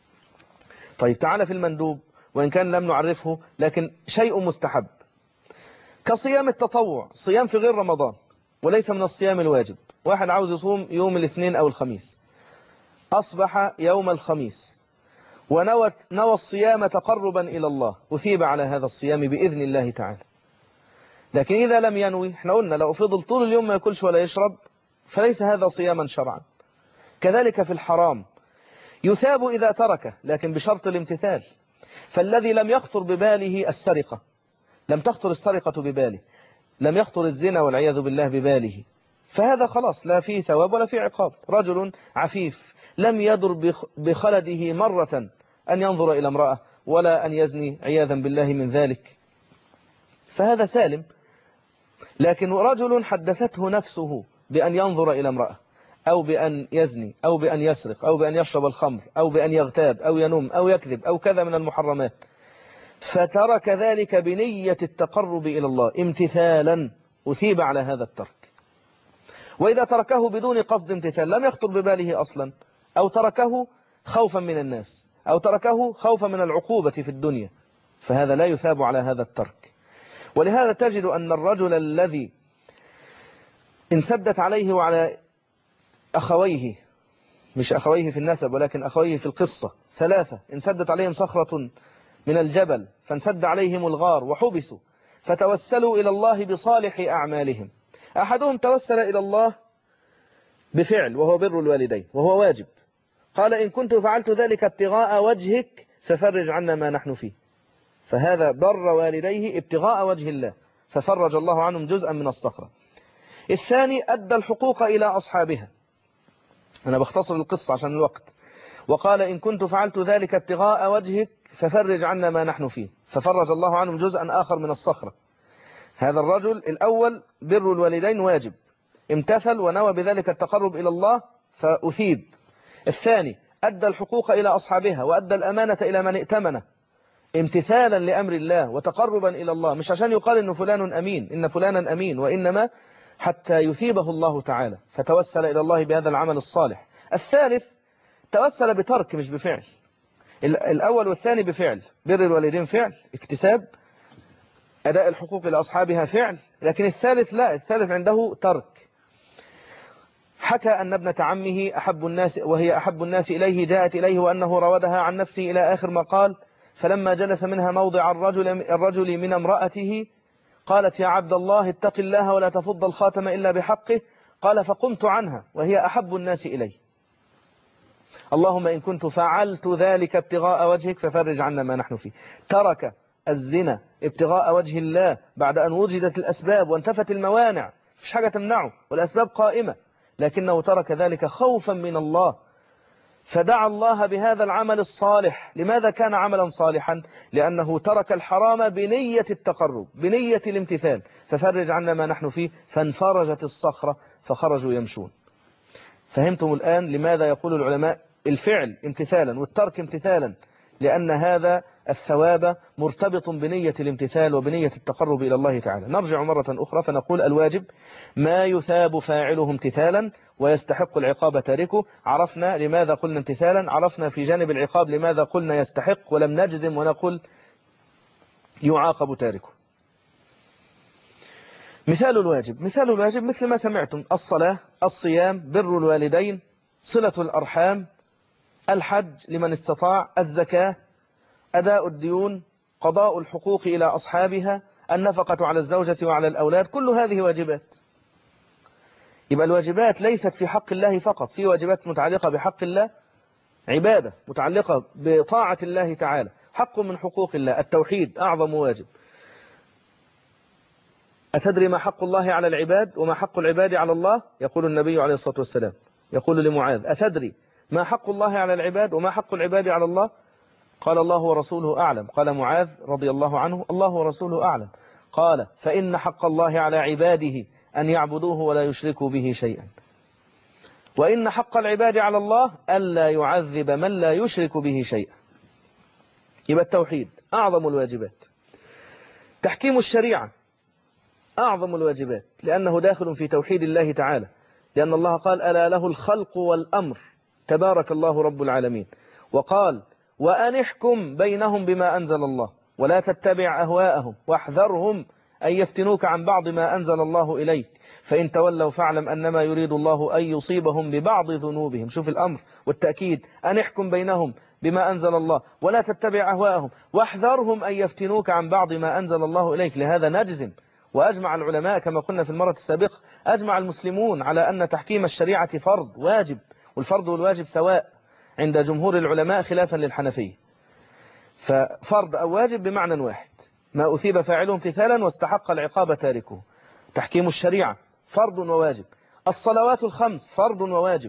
Speaker 2: طيب تعالى في المندوب، وإن كان لم نعرفه لكن شيء مستحب كصيام التطوع، صيام في غير رمضان وليس من الصيام الواجب. واحد عاوز يصوم يوم الاثنين أو الخميس، أصبح يوم الخميس ونوى الصيام تقربا إلى الله، أثيب على هذا الصيام بإذن الله تعالى. لكن إذا لم ينوي، احنا قلنا لو فضل طول اليوم ما يأكلش ولا يشرب فليس هذا صياما شرعا. كذلك في الحرام يثاب إذا تركه، لكن بشرط الامتثال. فالذي لم يخطر بباله السرقة، لم تخطر السرقة بباله، لم يخطر الزنا والعياذ بالله بباله، فهذا خلاص لا فيه ثواب ولا فيه عقاب. رجل عفيف لم يدر بخلده مرة أن ينظر إلى امرأة ولا أن يزني عياذا بالله من ذلك، فهذا سالم. لكن رجل حدثته نفسه بأن ينظر إلى امرأة، أو بأن يزني، أو بأن يسرق، أو بأن يشرب الخمر، أو بأن يغتاب، أو ينوم، أو يكذب، أو كذا من المحرمات، فترك ذلك بنية التقرب إلى الله امتثالا، أثيب على هذا الترك. وإذا تركه بدون قصد امتثال لم يخطر بباله أصلا، أو تركه خوفا من الناس، أو تركه خوفا من العقوبة في الدنيا، فهذا لا يثاب على هذا الترك. ولهذا تجد أن الرجل الذي انسدت عليه وعلى أخويه، مش أخويه في النسب ولكن أخويه في القصة، ثلاثة انسدت عليهم صخرة من الجبل فانسد عليهم الغار وحبسوا، فتوسلوا إلى الله بصالح أعمالهم. أحدهم توسل إلى الله بفعل وهو بر الوالدين وهو واجب، قال: إن كنت فعلت ذلك ابتغاء وجهك ففرج عنا ما نحن فيه. فهذا بر والديه ابتغاء وجه الله، ففرج الله عنهم جزءا من الصخرة. الثاني أدى الحقوق إلى أصحابها، أنا بختصر القصة عشان الوقت، وقال: إن كنت فعلت ذلك ابتغاء وجهك ففرج عنا ما نحن فيه، ففرج الله عنهم جزءا آخر من الصخرة. هذا الرجل الأول بر الوالدين واجب، امتثل ونوى بذلك التقرب إلى الله فأثيب. الثاني أدى الحقوق إلى أصحابها وأدى الأمانة إلى من ائتمنه، امتثالا لأمر الله وتقربا إلى الله، مش عشان يقال إن فلان أمين، إن فلانا أمين، وإنما حتى يثيبه الله تعالى، فتوسل إلى الله بهذا العمل الصالح. الثالث توسل بترك مش بفعل. الأول والثاني بفعل، بر الوالدين فعل اكتساب، أداء الحقوق لأصحابها فعل، لكن الثالث لا، الثالث عنده ترك. حكى أن ابنة عمه أحب الناس وهي أحب الناس إليه جاءت إليه وأنه راودها عن نفسه إلى آخر ما قال. فلما جلس منها موضع الرجل من امرأته قالت: يا عبد الله اتق الله ولا تفض الخاتم إلا بحقه. قال: فقمت عنها وهي أحب الناس إلي. اللهم إن كنت فعلت ذلك ابتغاء وجهك ففرج عنا ما نحن فيه. ترك الزنا ابتغاء وجه الله بعد أن وجدت الأسباب وانتفت الموانع، مفيش حاجة تمنعه والأسباب قائمة، لكنه ترك ذلك خوفا من الله، فدعا الله بهذا العمل الصالح. لماذا كان عملا صالحا؟ لأنه ترك الحرام بنية التقرب، بنية الامتثال، ففرج عنا ما نحن فيه، فانفرجت الصخرة فخرجوا يمشون. فهمتم الآن لماذا يقول العلماء الفعل امتثالا والترك امتثالا؟ لأن هذا الثواب مرتبط بنية الامتثال وبنية التقرب إلى الله تعالى. نرجع مرة أخرى فنقول: الواجب ما يثاب فاعله امتثالا ويستحق العقاب تاركه. عرفنا لماذا قلنا امتثالا، عرفنا في جانب العقاب لماذا قلنا يستحق ولم نجزم ونقول يعاقب تاركه. مثال الواجب مثل ما سمعتم: الصلاة، الصيام، بر الوالدين، صلة الأرحام، الحج لمن استطاع، الزكاة، أداء الديون، قضاء الحقوق إلى أصحابها، النفقة على الزوجة وعلى الأولاد، كل هذه واجبات. يبقى الواجبات ليست في حق الله فقط، في واجبات متعلقة بحق الله، عبادة متعلقة بطاعة الله تعالى، حق من حقوق الله. التوحيد أعظم واجب. أتدري ما حق الله على العباد وما حق العباد على الله؟ يقول النبي عليه الصلاة والسلام، يقول لمعاذ: أتدري ما حق الله على العباد وما حق العباد على الله؟ قال: الله ورسوله أعلم. قال معاذ رضي الله عنه: الله ورسوله أعلم. قال: فإن حق الله على عباده أن يعبدوه ولا يشركوا به شيئا، وإن حق العباد على الله ألا يعذب من لا يشرك به شيئا. يبقى التوحيد أعظم الواجبات. تحكيم الشريعة أعظم الواجبات، لأنه داخل في توحيد الله تعالى، لأن الله قال: ألا له الخلق والأمر تبارك الله رب العالمين. وقال: وأن احكم بينهم بما أنزل الله ولا تتبع أهواءهم واحذرهم أن يفتنوك عن بعض ما أنزل الله إليك فإن تولوا فاعلم أنما يريد الله أن يصيبهم ببعض ذنوبهم. شوف الأمر والتأكيد، أن احكم بينهم بما أنزل الله ولا تتبع أهواءهم واحذرهم أن يفتنوك عن بعض ما أنزل الله إليك. لهذا نجزم، وأجمع العلماء كما قلنا في المرة السابقة، أجمع المسلمون على أن تحكيم الشريعة فرض واجب، والفرض والواجب سواء عند جمهور العلماء خلافا للحنفية. ففرض أو واجب بمعنى واحد، ما أثيب فاعله امتثالا واستحق العقاب تاركه. تحكيم الشريعة فرض وواجب. الصلوات الخمس فرض وواجب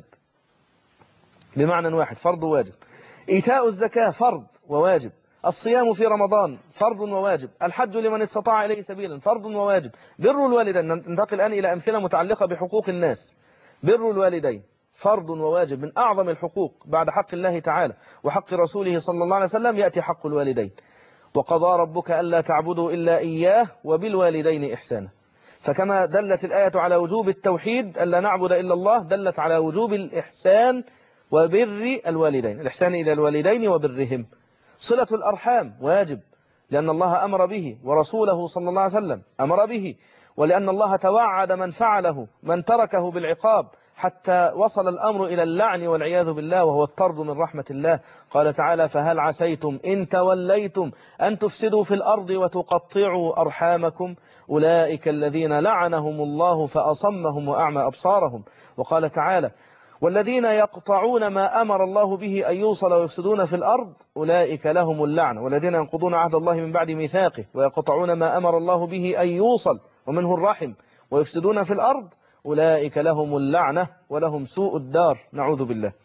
Speaker 2: بمعنى واحد، فرض وواجب. إيتاء الزكاة فرض وواجب. الصيام في رمضان فرض وواجب. الحج لمن استطاع إليه سبيلا فرض وواجب. بر الوالدين، ننتقل الآن إلى أمثلة متعلقة بحقوق الناس. بر الوالدين فرض وواجب، من أعظم الحقوق بعد حق الله تعالى وحق رسوله صلى الله عليه وسلم يأتي حق الوالدين. وقضى ربك ألا تعبدوا إلا إياه وبالوالدين إحسانا. فكما دلت الآية على وجوب التوحيد ألا نعبد إلا الله، دلت على وجوب الإحسان وبر الوالدين، الإحسان إلى الوالدين وبرهم. صلة الأرحام واجب، لأن الله أمر به ورسوله صلى الله عليه وسلم أمر به، ولأن الله توعد من فعله من تركه بالعقاب، حتى وصل الأمر إلى اللعن والعياذ بالله، وهو الطرد من رحمة الله. قال تعالى: فهل عسيتم إن توليتم أن تفسدوا في الأرض وتقطعوا أرحامكم أولئك الذين لعنهم الله فأصمهم وأعمى أبصارهم. وقال تعالى: والذين يقطعون ما أمر الله به أن يوصل ويفسدون في الأرض أولئك لهم اللعنة والذين ينقضون عهد الله من بعد ميثاقه ويقطعون ما أمر الله به أن يوصل ومنه الرحم ويفسدون في الأرض أولئك لهم اللعنة ولهم سوء الدار، نعوذ بالله.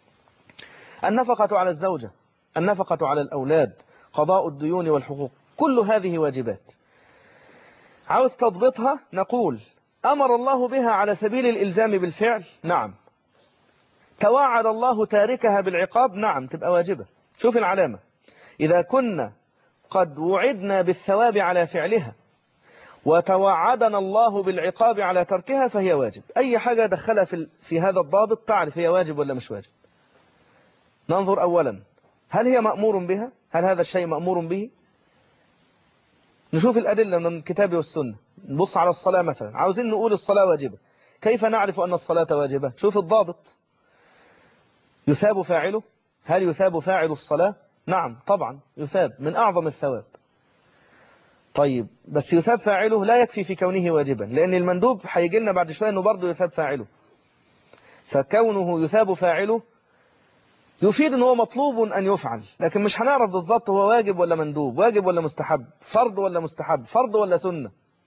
Speaker 2: النفقة على الزوجة، النفقة على الأولاد، قضاء الديون والحقوق، كل هذه واجبات. عاوز تضبطها، نقول: أمر الله بها على سبيل الإلزام بالفعل، نعم. توعد الله تاركها بالعقاب، نعم، تبقى واجبة. شوف العلامة: إذا كنا قد وعدنا بالثواب على فعلها وتوعدنا الله بالعقاب على تركها فهي واجب. أي حاجة دخلها في هذا الضابط تعرف هي واجب ولا مش واجب. ننظر أولا، هل هي مأمور بها؟ هل هذا الشيء مأمور به؟ نشوف الأدلة من الكتاب والسنة. نبص على الصلاة مثلا، عاوزين نقول الصلاة واجبة، كيف نعرف أن الصلاة واجبة؟ شوف الضابط: يثاب فاعله. هل يثاب فاعل الصلاة؟ نعم طبعا يثاب، من أعظم الثواب. طيب، بس يثاب فاعله لا يكفي في كونه واجبا، لأن المندوب هيجي لنا بعد شوية أنه برضه يثاب فاعله. فكونه يثاب فاعله يفيد أنه مطلوب أن يفعل، لكن مش هنعرف بالضبط هو واجب ولا مندوب، واجب ولا مستحب، فرض ولا مستحب، فرض ولا سنة.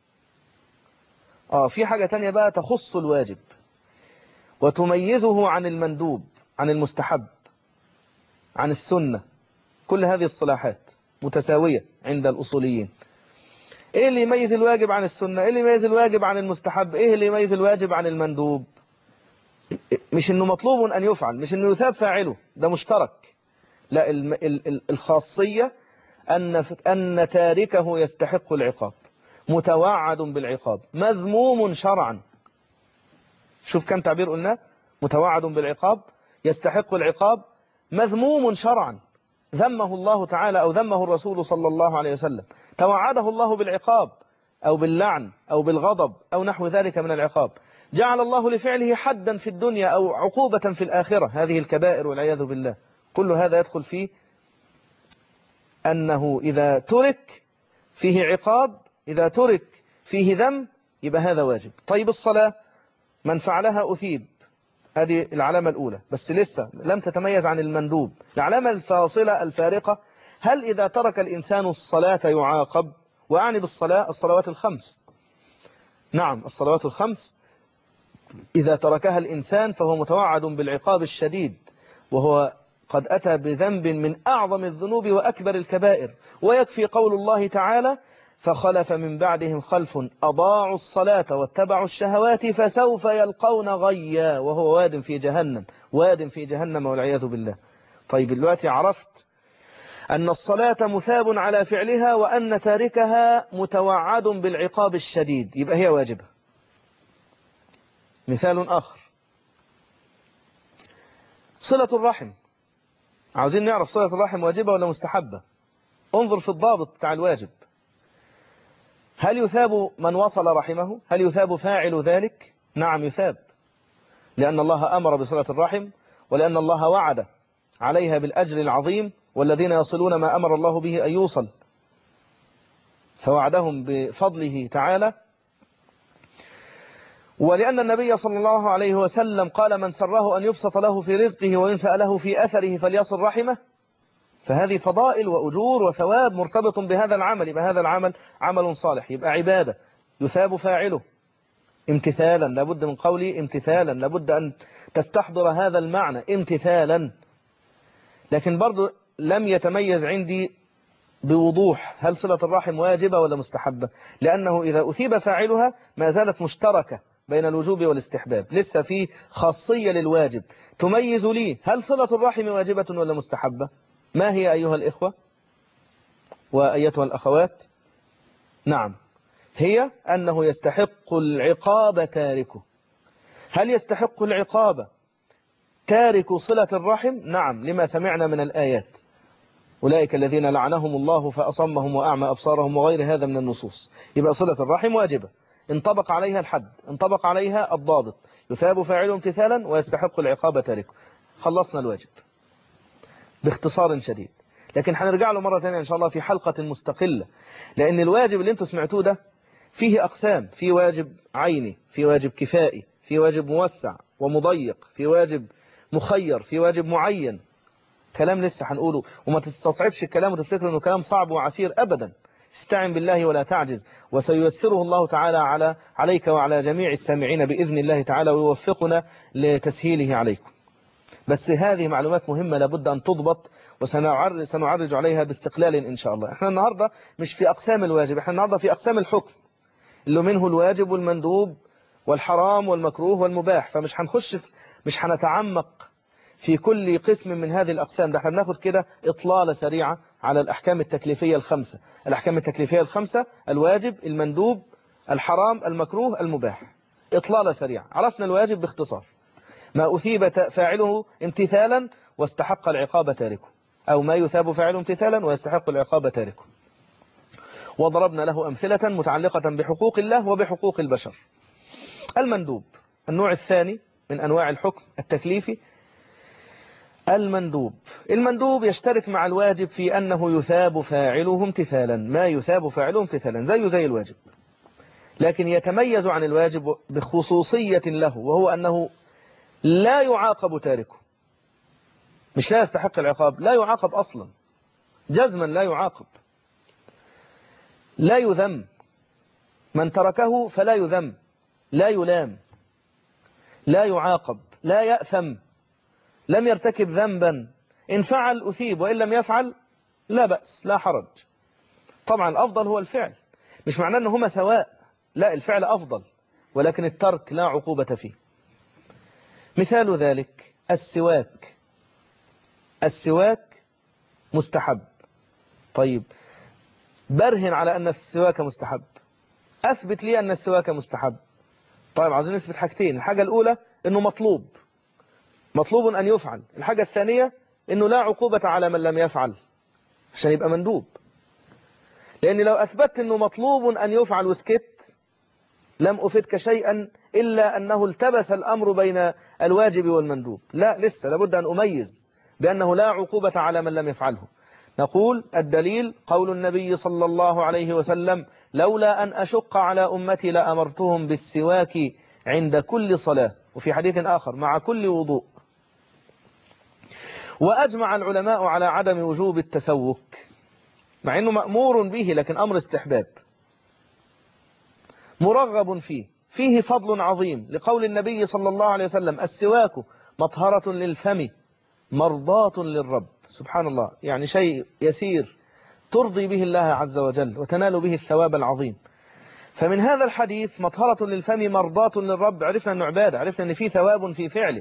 Speaker 2: في حاجة تانية بقى تخص الواجب وتميزه عن المندوب، عن المستحب، عن السنة. كل هذه الصلاحات متساوية عند الأصوليين. إيه اللي يميز الواجب عن السنة؟ إيه اللي يميز الواجب عن المستحب؟ إيه اللي يميز الواجب عن المندوب؟ مش إنه مطلوب أن يفعل، مش إنه يثاب فاعله، ده مشترك. لا، الخاصية أن تاركه يستحق العقاب، متوعد بالعقاب، مذموم شرعا. شوف كم تعبير قلنا: متوعد بالعقاب، يستحق العقاب، مذموم شرعا. ذمه الله تعالى أو ذمه الرسول صلى الله عليه وسلم، توعده الله بالعقاب أو باللعن أو بالغضب أو نحو ذلك من العقاب. جعل الله لفعله حدا في الدنيا أو عقوبة في الآخرة، هذه الكبائر والعياذ بالله. كل هذا يدخل في أنه إذا ترك فيه عقاب، إذا ترك فيه ذم، يبقى هذا واجب. طيب الصلاة من فعلها أثيب، هذه العلامة الأولى، بس لسه لم تتميز عن المندوب. العلامة الفاصلة الفارقة، هل إذا ترك الإنسان الصلاة يعاقب؟ وأعني بالصلاة الصلوات الخمس. نعم، الصلوات الخمس إذا تركها الإنسان فهو متوعد بالعقاب الشديد، وهو قد أتى بذنب من أعظم الذنوب وأكبر الكبائر. ويكفي قول الله تعالى: فخلف من بعدهم خلف أضاعوا الصلاة واتبعوا الشهوات فسوف يلقون غيا، وهو واد في جهنم، واد في جهنم والعياذ بالله. طيب دلوقتي عرفت أن الصلاة مثاب على فعلها وأن تاركها متوعد بالعقاب الشديد، يبقى هي واجبة. مثال آخر، صلة الرحم. عاوزين نعرف صلة الرحم واجبة ولا مستحبة؟ انظر في الضابط بتاع الواجب. هل يثاب من وصل رحمه؟ هل يثاب فاعل ذلك؟ نعم يثاب، لأن الله أمر بصلة الرحم، ولأن الله وعد عليها بالأجر العظيم، والذين يصلون ما أمر الله به أن يوصل، فوعدهم بفضله تعالى. ولأن النبي صلى الله عليه وسلم قال: من سره أن يبسط له في رزقه وينسأ له في أثره فليصل رحمه. فهذه فضائل وأجور وثواب مرتبط بهذا العمل، يبقى هذا العمل عمل صالح، يبقى عبادة يثاب فاعله امتثالا. لابد من قولي امتثالا، لابد أن تستحضر هذا المعنى امتثالا. لكن برضو لم يتميز عندي بوضوح هل صلة الرحم واجبة ولا مستحبة، لأنه إذا أثيب فاعلها ما زالت مشتركة بين الوجوب والاستحباب، لسه في خاصية للواجب تميز لي هل صلة الرحم واجبة ولا مستحبة. ما هي أيها الإخوة وأيتها الأخوات؟ نعم، هي أنه يستحق العقاب تاركه. هل يستحق العقاب تارك صلة الرحم؟ نعم، لما سمعنا من الآيات: أولئك الذين لعنهم الله فأصمهم وأعمى أبصارهم وغير هذا من النصوص. يبقى صلة الرحم واجبة، انطبق عليها الحد، انطبق عليها الضابط، يثاب فاعله امتثالا ويستحق العقاب تاركه. خلصنا الواجب باختصار شديد، لكن هنرجع له مرة ثانية إن شاء الله في حلقة مستقلة، لأن الواجب اللي انتوا سمعتوه ده فيه أقسام: في واجب عيني، في واجب كفائي، في واجب موسع ومضيق، في واجب مخير، في واجب معين. كلام لسه هنقوله، وما تستصعبش الكلام وتفتكر انه كلام صعب وعسير ابدا. استعن بالله ولا تعجز، وسييسره الله تعالى عليك وعلى جميع السامعين بإذن الله تعالى، ويوفقنا لتسهيله عليكم. بس هذه معلومات مهمة لابد أن تضبط، وسنعرج عليها باستقلال إن شاء الله. احنا النهاردة مش في أقسام الواجب، احنا النهاردة في أقسام الحكم اللي منه الواجب والمندوب والحرام والمكروه والمباح، فمش هنخش مش هنتعمق في كل قسم من هذه الأقسام. ده احنا بناخد كده إطلالة سريعة على الأحكام التكليفية الخمسة. الأحكام التكليفية الخمسة: الواجب، المندوب، الحرام، المكروه، المباح. إطلالة سريعة. عرفنا الواجب باختصار: ما أثيب فاعله امتثالا واستحق العقاب تاركه، أو ما يثاب فاعله امتثالا ويستحق العقاب تاركه. وضربنا له أمثلة متعلقة بحقوق الله وبحقوق البشر. المندوب، النوع الثاني من أنواع الحكم التكليفي، المندوب يشترك مع الواجب في أنه يثاب فاعله امتثالا، ما يثاب فاعله امتثالا زي الواجب، لكن يتميز عن الواجب بخصوصية له، وهو أنه لا يعاقب تاركه. مش لا يستحق العقاب، لا يعاقب أصلا، جزما لا يعاقب، لا يذم. من تركه فلا يذم، لا يلام، لا يعاقب، لا يأثم، لم يرتكب ذنبا. إن فعل أثيب، وإن لم يفعل لا بأس، لا حرج. طبعا الأفضل هو الفعل، مش معناه أنهما سواء، لا، الفعل أفضل، ولكن الترك لا عقوبة فيه. مثال ذلك السواك مستحب. طيب برهن على أن السواك مستحب، أثبت لي أن السواك مستحب. طيب عاوزين نثبت حاجتين: الحاجة الأولى أنه مطلوب أن يفعل، الحاجة الثانية أنه لا عقوبة على من لم يفعل، عشان يبقى مندوب. لأن لو أثبت أنه مطلوب أن يفعل وسكت لم أفدك شيئا إلا أنه التبس الأمر بين الواجب والمندوب. لا، لسه لابد أن أميز بأنه لا عقوبة على من لم يفعله. نقول الدليل قول النبي صلى الله عليه وسلم: لولا أن أشق على أمتي لأمرتهم بالسواك عند كل صلاة، وفي حديث آخر مع كل وضوء. وأجمع العلماء على عدم وجوب التسوك، مع أنه مأمور به لكن أمر استحباب مرغب فيه فضل عظيم، لقول النبي صلى الله عليه وسلم: السواك مطهرة للفم مرضاة للرب. سبحان الله، يعني شيء يسير ترضي به الله عز وجل وتنال به الثواب العظيم. فمن هذا الحديث مطهرة للفم مرضاة للرب عرفنا أنه عبادة، عرفنا أن فيه ثواب في فعله.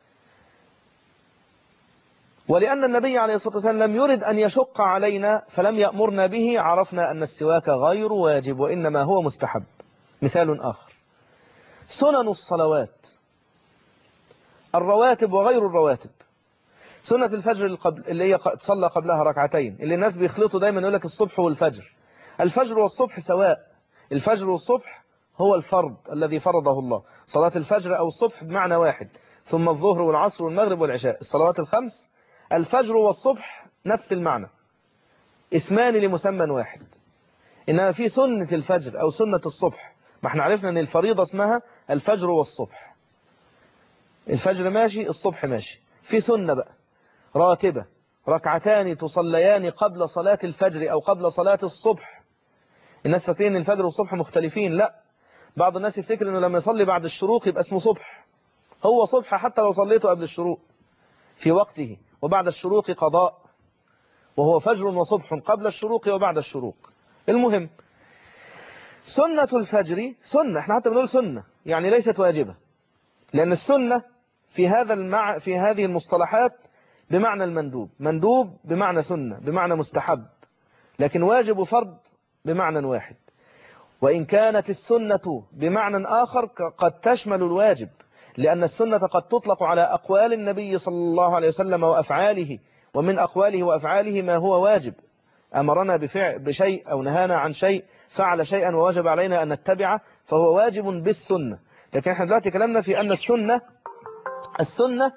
Speaker 2: ولأن النبي عليه الصلاة والسلام لم يرد أن يشق علينا فلم يأمرنا به، عرفنا أن السواك غير واجب وإنما هو مستحب. مثال آخر: سنن الصلوات، الرواتب وغير الرواتب. سنة الفجر اللي هي تصلى قبلها ركعتين، اللي الناس بيخلطوا دايما يقول لك الصبح والفجر. الفجر والصبح سواء، الفجر والصبح هو الفرض الذي فرضه الله، صلاة الفجر أو الصبح بمعنى واحد، ثم الظهر والعصر والمغرب والعشاء، الصلوات الخمس. الفجر والصبح نفس المعنى، اسمان لمسمى واحد. إنما في سنة الفجر أو سنة الصبح، ما احنا عرفنا أن الفريضة اسمها الفجر والصبح، الفجر ماشي الصبح ماشي. في سنة بقى راتبة، ركعتان تصليان قبل صلاة الفجر أو قبل صلاة الصبح. الناس فاكرين ان الفجر والصبح مختلفين، لا، بعض الناس يفتكر انه لما يصلي بعد الشروق يبقى اسمه صبح. هو صبح حتى لو صليته قبل الشروق في وقته، وبعد الشروق قضاء، وهو فجر وصبح قبل الشروق وبعد الشروق. المهم سنة الفجر سنة، احنا حتى بنقول سنة يعني ليست واجبة، لأن السنة في هذه المصطلحات بمعنى المندوب، مندوب بمعنى سنة بمعنى مستحب، لكن واجب وفرض بمعنى واحد. وإن كانت السنة بمعنى آخر قد تشمل الواجب، لأن السنة قد تطلق على أقوال النبي صلى الله عليه وسلم وأفعاله، ومن أقواله وأفعاله ما هو واجب، أمرنا بشيء أو نهانا عن شيء، فعل شيئا ووجب علينا أن نتبعه، فهو واجب بالسنة. لكن احنا دلوقتي كلامنا في أن السنة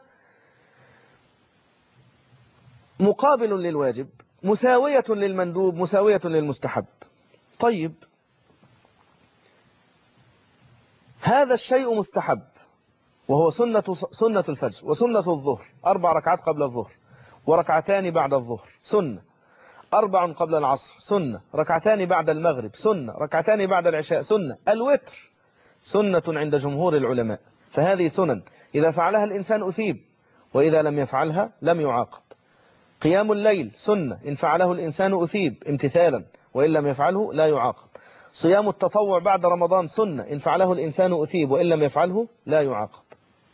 Speaker 2: مقابل للواجب، مساوية للمندوب، مساوية للمستحب. طيب، هذا الشيء مستحب وهو سنة الفجر وسنة الظهر، 4 ركعات قبل الظهر وركعتان بعد الظهر سنة، 4 قبل العصر سنة، ركعتان بعد المغرب سنة، ركعتان بعد العشاء سنة، الوتر سنة عند جمهور العلماء. فهذه سنن إذا فعلها الإنسان أثيب، وإذا لم يفعلها لم يعاقب. قيام الليل سنة، إن فعله الإنسان أثيب امتثالا، وإن لم يفعله لا يعاقب. صيام التطوع بعد رمضان سنة، إن فعله الإنسان أثيب وإن لم يفعله لا يعاقب.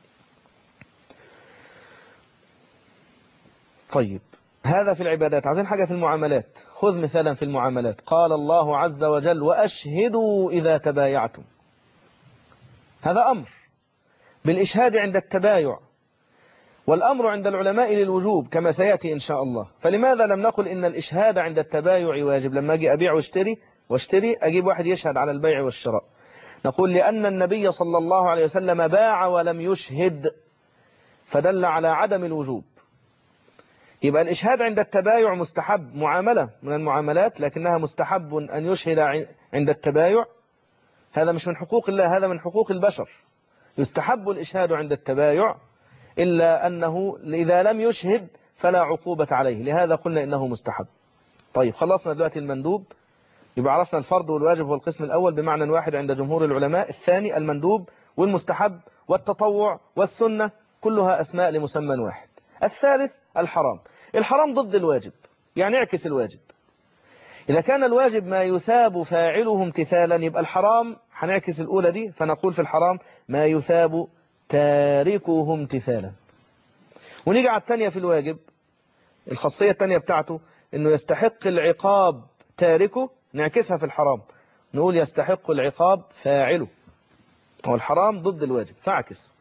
Speaker 2: طيب، هذا في العبادات. عايزين حاجة في المعاملات، خذ مثالا في المعاملات. قال الله عز وجل: وأشهدوا إذا تبايعتم. هذا أمر بالإشهاد عند التبايع، والأمر عند العلماء للوجوب كما سيأتي إن شاء الله. فلماذا لم نقل إن الإشهاد عند التبايع واجب؟ لما أجي أبيع واشتري أجيب واحد يشهد على البيع والشراء. نقول لأن النبي صلى الله عليه وسلم باع ولم يشهد، فدل على عدم الوجوب. يبقى الإشهاد عند التبايع مستحب، معاملة من المعاملات لكنها مستحب أن يشهد عند التبايع. هذا مش من حقوق الله، هذا من حقوق البشر. يستحب الإشهاد عند التبايع، إلا أنه إذا لم يشهد فلا عقوبة عليه، لهذا قلنا إنه مستحب. طيب، خلصنا دلوقتي المندوب، يبقى عرفنا الفرض والواجب هو القسم الأول بمعنى واحد عند جمهور العلماء. الثاني المندوب والمستحب والتطوع والسنة، كلها أسماء لمسمى واحد. الثالث الحرام. الحرام ضد الواجب، يعني اعكس الواجب. إذا كان الواجب ما يثاب فاعله امتثالا، يبقى الحرام هنعكس الأولى دي، فنقول في الحرام ما يثاب تاركه امتثالا. ونيجي على الثانية في الواجب، الخاصية الثانية بتاعته إنه يستحق العقاب تاركه، نعكسها في الحرام نقول يستحق العقاب فاعله. هو الحرام ضد الواجب، فاعكس.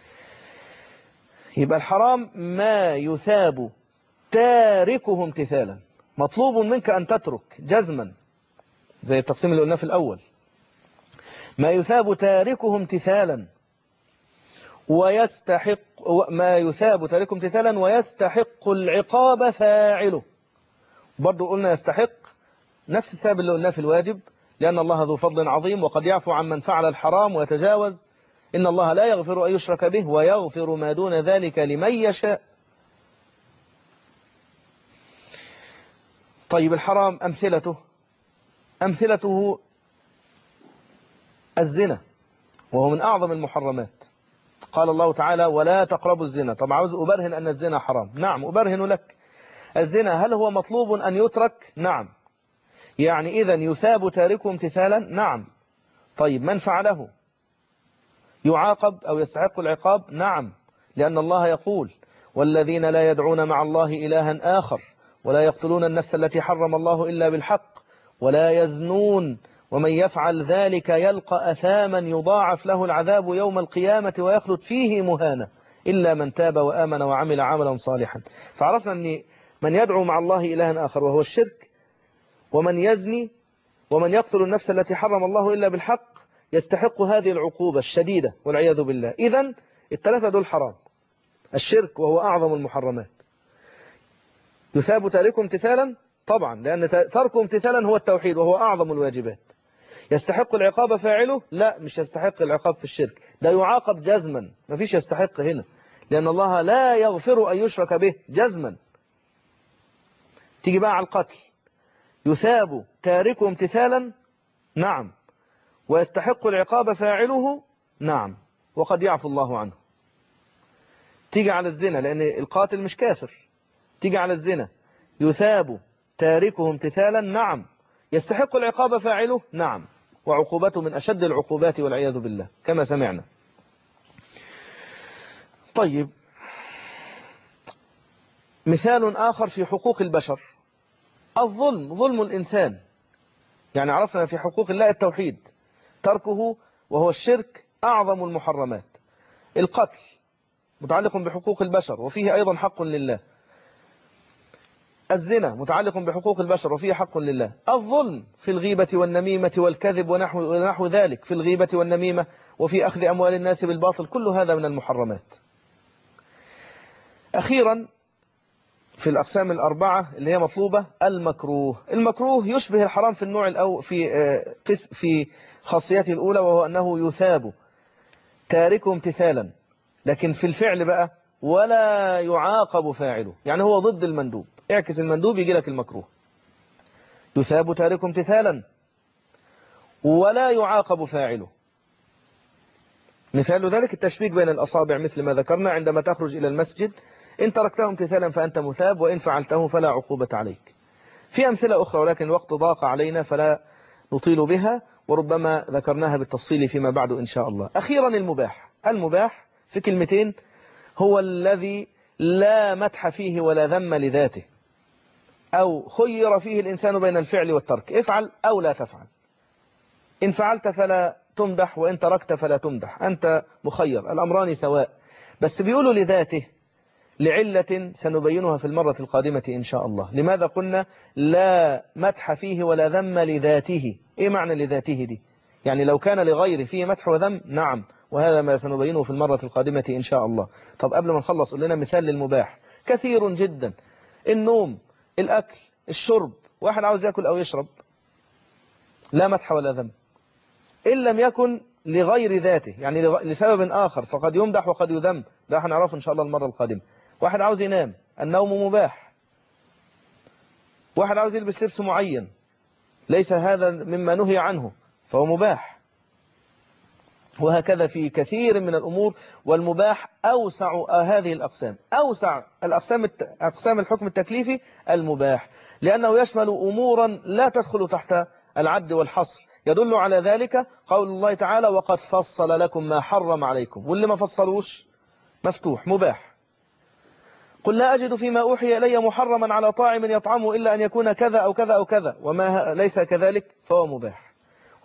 Speaker 2: يبقى الحرام ما يثاب تاركه امتثالا، مطلوب منك أن تترك جزما، زي التقسيم اللي قلناه في الأول. ما يثاب تاركه امتثالا ويستحق، ما يثاب تاركه امتثالا ويستحق العقاب فاعله. برضو قلنا يستحق نفس السبب اللي قلناه في الواجب، لأن الله ذو فضل عظيم وقد يعفو عن من فعل الحرام ويتجاوز. إن الله لا يغفر أن يشرك به ويغفر ما دون ذلك لمن يشاء. طيب الحرام أمثلته الزنا، وهو من أعظم المحرمات. قال الله تعالى ولا تقربوا الزنا. طب عاوز أبرهن أن الزنا حرام؟ نعم أبرهن لك. الزنا هل هو مطلوب أن يترك؟ نعم. يعني إذن يثاب تاركه امتثالا؟ نعم. طيب من فعله يعاقب أو يستحق العقاب؟ نعم، لأن الله يقول والذين لا يدعون مع الله إلها آخر ولا يقتلون النفس التي حرم الله إلا بالحق ولا يزنون ومن يفعل ذلك يلقى أثاما يضاعف له العذاب يوم القيامة ويخلد فيه مهانا إلا من تاب وآمن وعمل عملا صالحا. فعرفنا أن من يدعو مع الله إلها آخر وهو الشرك، ومن يزني، ومن يقتل النفس التي حرم الله إلا بالحق يستحق هذه العقوبة الشديدة والعياذ بالله. إذن الثلاثة دول حرام. الشرك وهو أعظم المحرمات يثاب تاركه امتثالا طبعا، لأن تركه امتثالا هو التوحيد وهو أعظم الواجبات. يستحق العقاب فاعله؟ لا، مش يستحق العقاب في الشرك، ده يعاقب جزما، ما فيش يستحق هنا، لأن الله لا يغفر أن يشرك به جزما. تيجي بقى على القتل، يثاب تاركه امتثالا؟ نعم. ويستحق العقاب فاعله؟ نعم، وقد يعفو الله عنه. تيجي على الزنا، لأن القاتل مش كافر. تيجي على الزنا، يثاب تاركه امتثالا؟ نعم. يستحق العقاب فاعله؟ نعم، وعقوبته من أشد العقوبات والعياذ بالله كما سمعنا. طيب مثال آخر في حقوق البشر، الظلم، ظلم الإنسان. يعني عرفنا في حقوق الله التوحيد، تركه وهو الشرك أعظم المحرمات. القتل متعلق بحقوق البشر وفيه أيضا حق لله. الزنا متعلق بحقوق البشر وفيه حق لله. الظلم في الغيبة والنميمة والكذب ونحو ذلك، في الغيبة والنميمة وفي أخذ أموال الناس بالباطل، كل هذا من المحرمات. أخيرا في الأقسام الأربعة اللي هي مطلوبة، المكروه. المكروه يشبه الحرام في النوع الأول، في خاصيته الأولى، وهو أنه يثاب تاركه امتثالا، لكن في الفعل بقى ولا يعاقب فاعله. يعني هو ضد المندوب، اعكس المندوب يجي لك المكروه. يثاب تاركه امتثالا ولا يعاقب فاعله. مثال ذلك التشبيك بين الأصابع مثل ما ذكرنا عندما تخرج إلى المسجد، إن تركته امتثالا فأنت مثاب، وإن فعلته فلا عقوبة عليك. في أمثلة أخرى ولكن الوقت ضاق علينا فلا نطيل بها، وربما ذكرناها بالتفصيل فيما بعد إن شاء الله. أخيرا المباح. المباح في كلمتين هو الذي لا مدح فيه ولا ذم لذاته، أو خير فيه الإنسان بين الفعل والترك، افعل أو لا تفعل. إن فعلت فلا تمدح، وإن تركت فلا تمدح، أنت مخير، الأمران سواء. بس بيقولوا لذاته لعلة سنبينها في المرة القادمة إن شاء الله. لماذا قلنا لا مدح فيه ولا ذم لذاته؟ إيه معنى لذاته دي؟ يعني لو كان لغيره فيه مدح وذم، نعم، وهذا ما سنبينه في المرة القادمة إن شاء الله. طب قبل ما نخلص قل لنا مثال للمباح. كثير جدا، النوم، الأكل، الشرب، واحد عاوز يأكل أو يشرب، لا مدح ولا ذم، إن لم يكن لغير ذاته، يعني لسبب آخر، فقد يمدح وقد يذم، ده هنعرفه إن شاء الله المرة القادمة. واحد عاوز ينام، النوم مباح. واحد عاوز يلبس لبس معين ليس هذا مما نهي عنه فهو مباح. وهكذا في كثير من الأمور، والمباح أوسع هذه الأقسام، أوسع أقسام الحكم التكليفي المباح، لأنه يشمل أمورا لا تدخل تحت العد والحصر. يدل على ذلك قول الله تعالى وقد فصل لكم ما حرم عليكم، واللي ما فصلوش مفتوح مباح. قل لا أجد فيما أوحي إلي محرما على طاعم يطعمه إلا أن يكون كذا أو كذا أو كذا، وما ليس كذلك فهو مباح.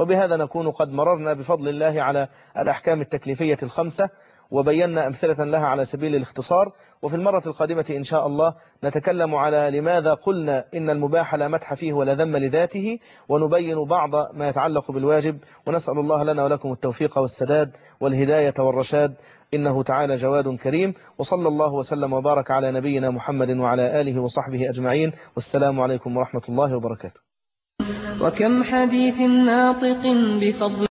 Speaker 2: وبهذا نكون قد مررنا بفضل الله على الأحكام التكليفية الخمسة وبينا أمثلة لها على سبيل الاختصار. وفي المرة القادمة إن شاء الله نتكلم على لماذا قلنا إن المباح لا مدح فيه ولا ذم لذاته، ونبين بعض ما يتعلق بالواجب، ونسأل الله لنا ولكم التوفيق والسداد والهداية والرشاد، إنه تعالى جواد كريم. وصلى الله وسلم وبارك على نبينا محمد وعلى آله وصحبه أجمعين، والسلام عليكم ورحمة الله وبركاته.
Speaker 1: وكم حديث ناطق بفضل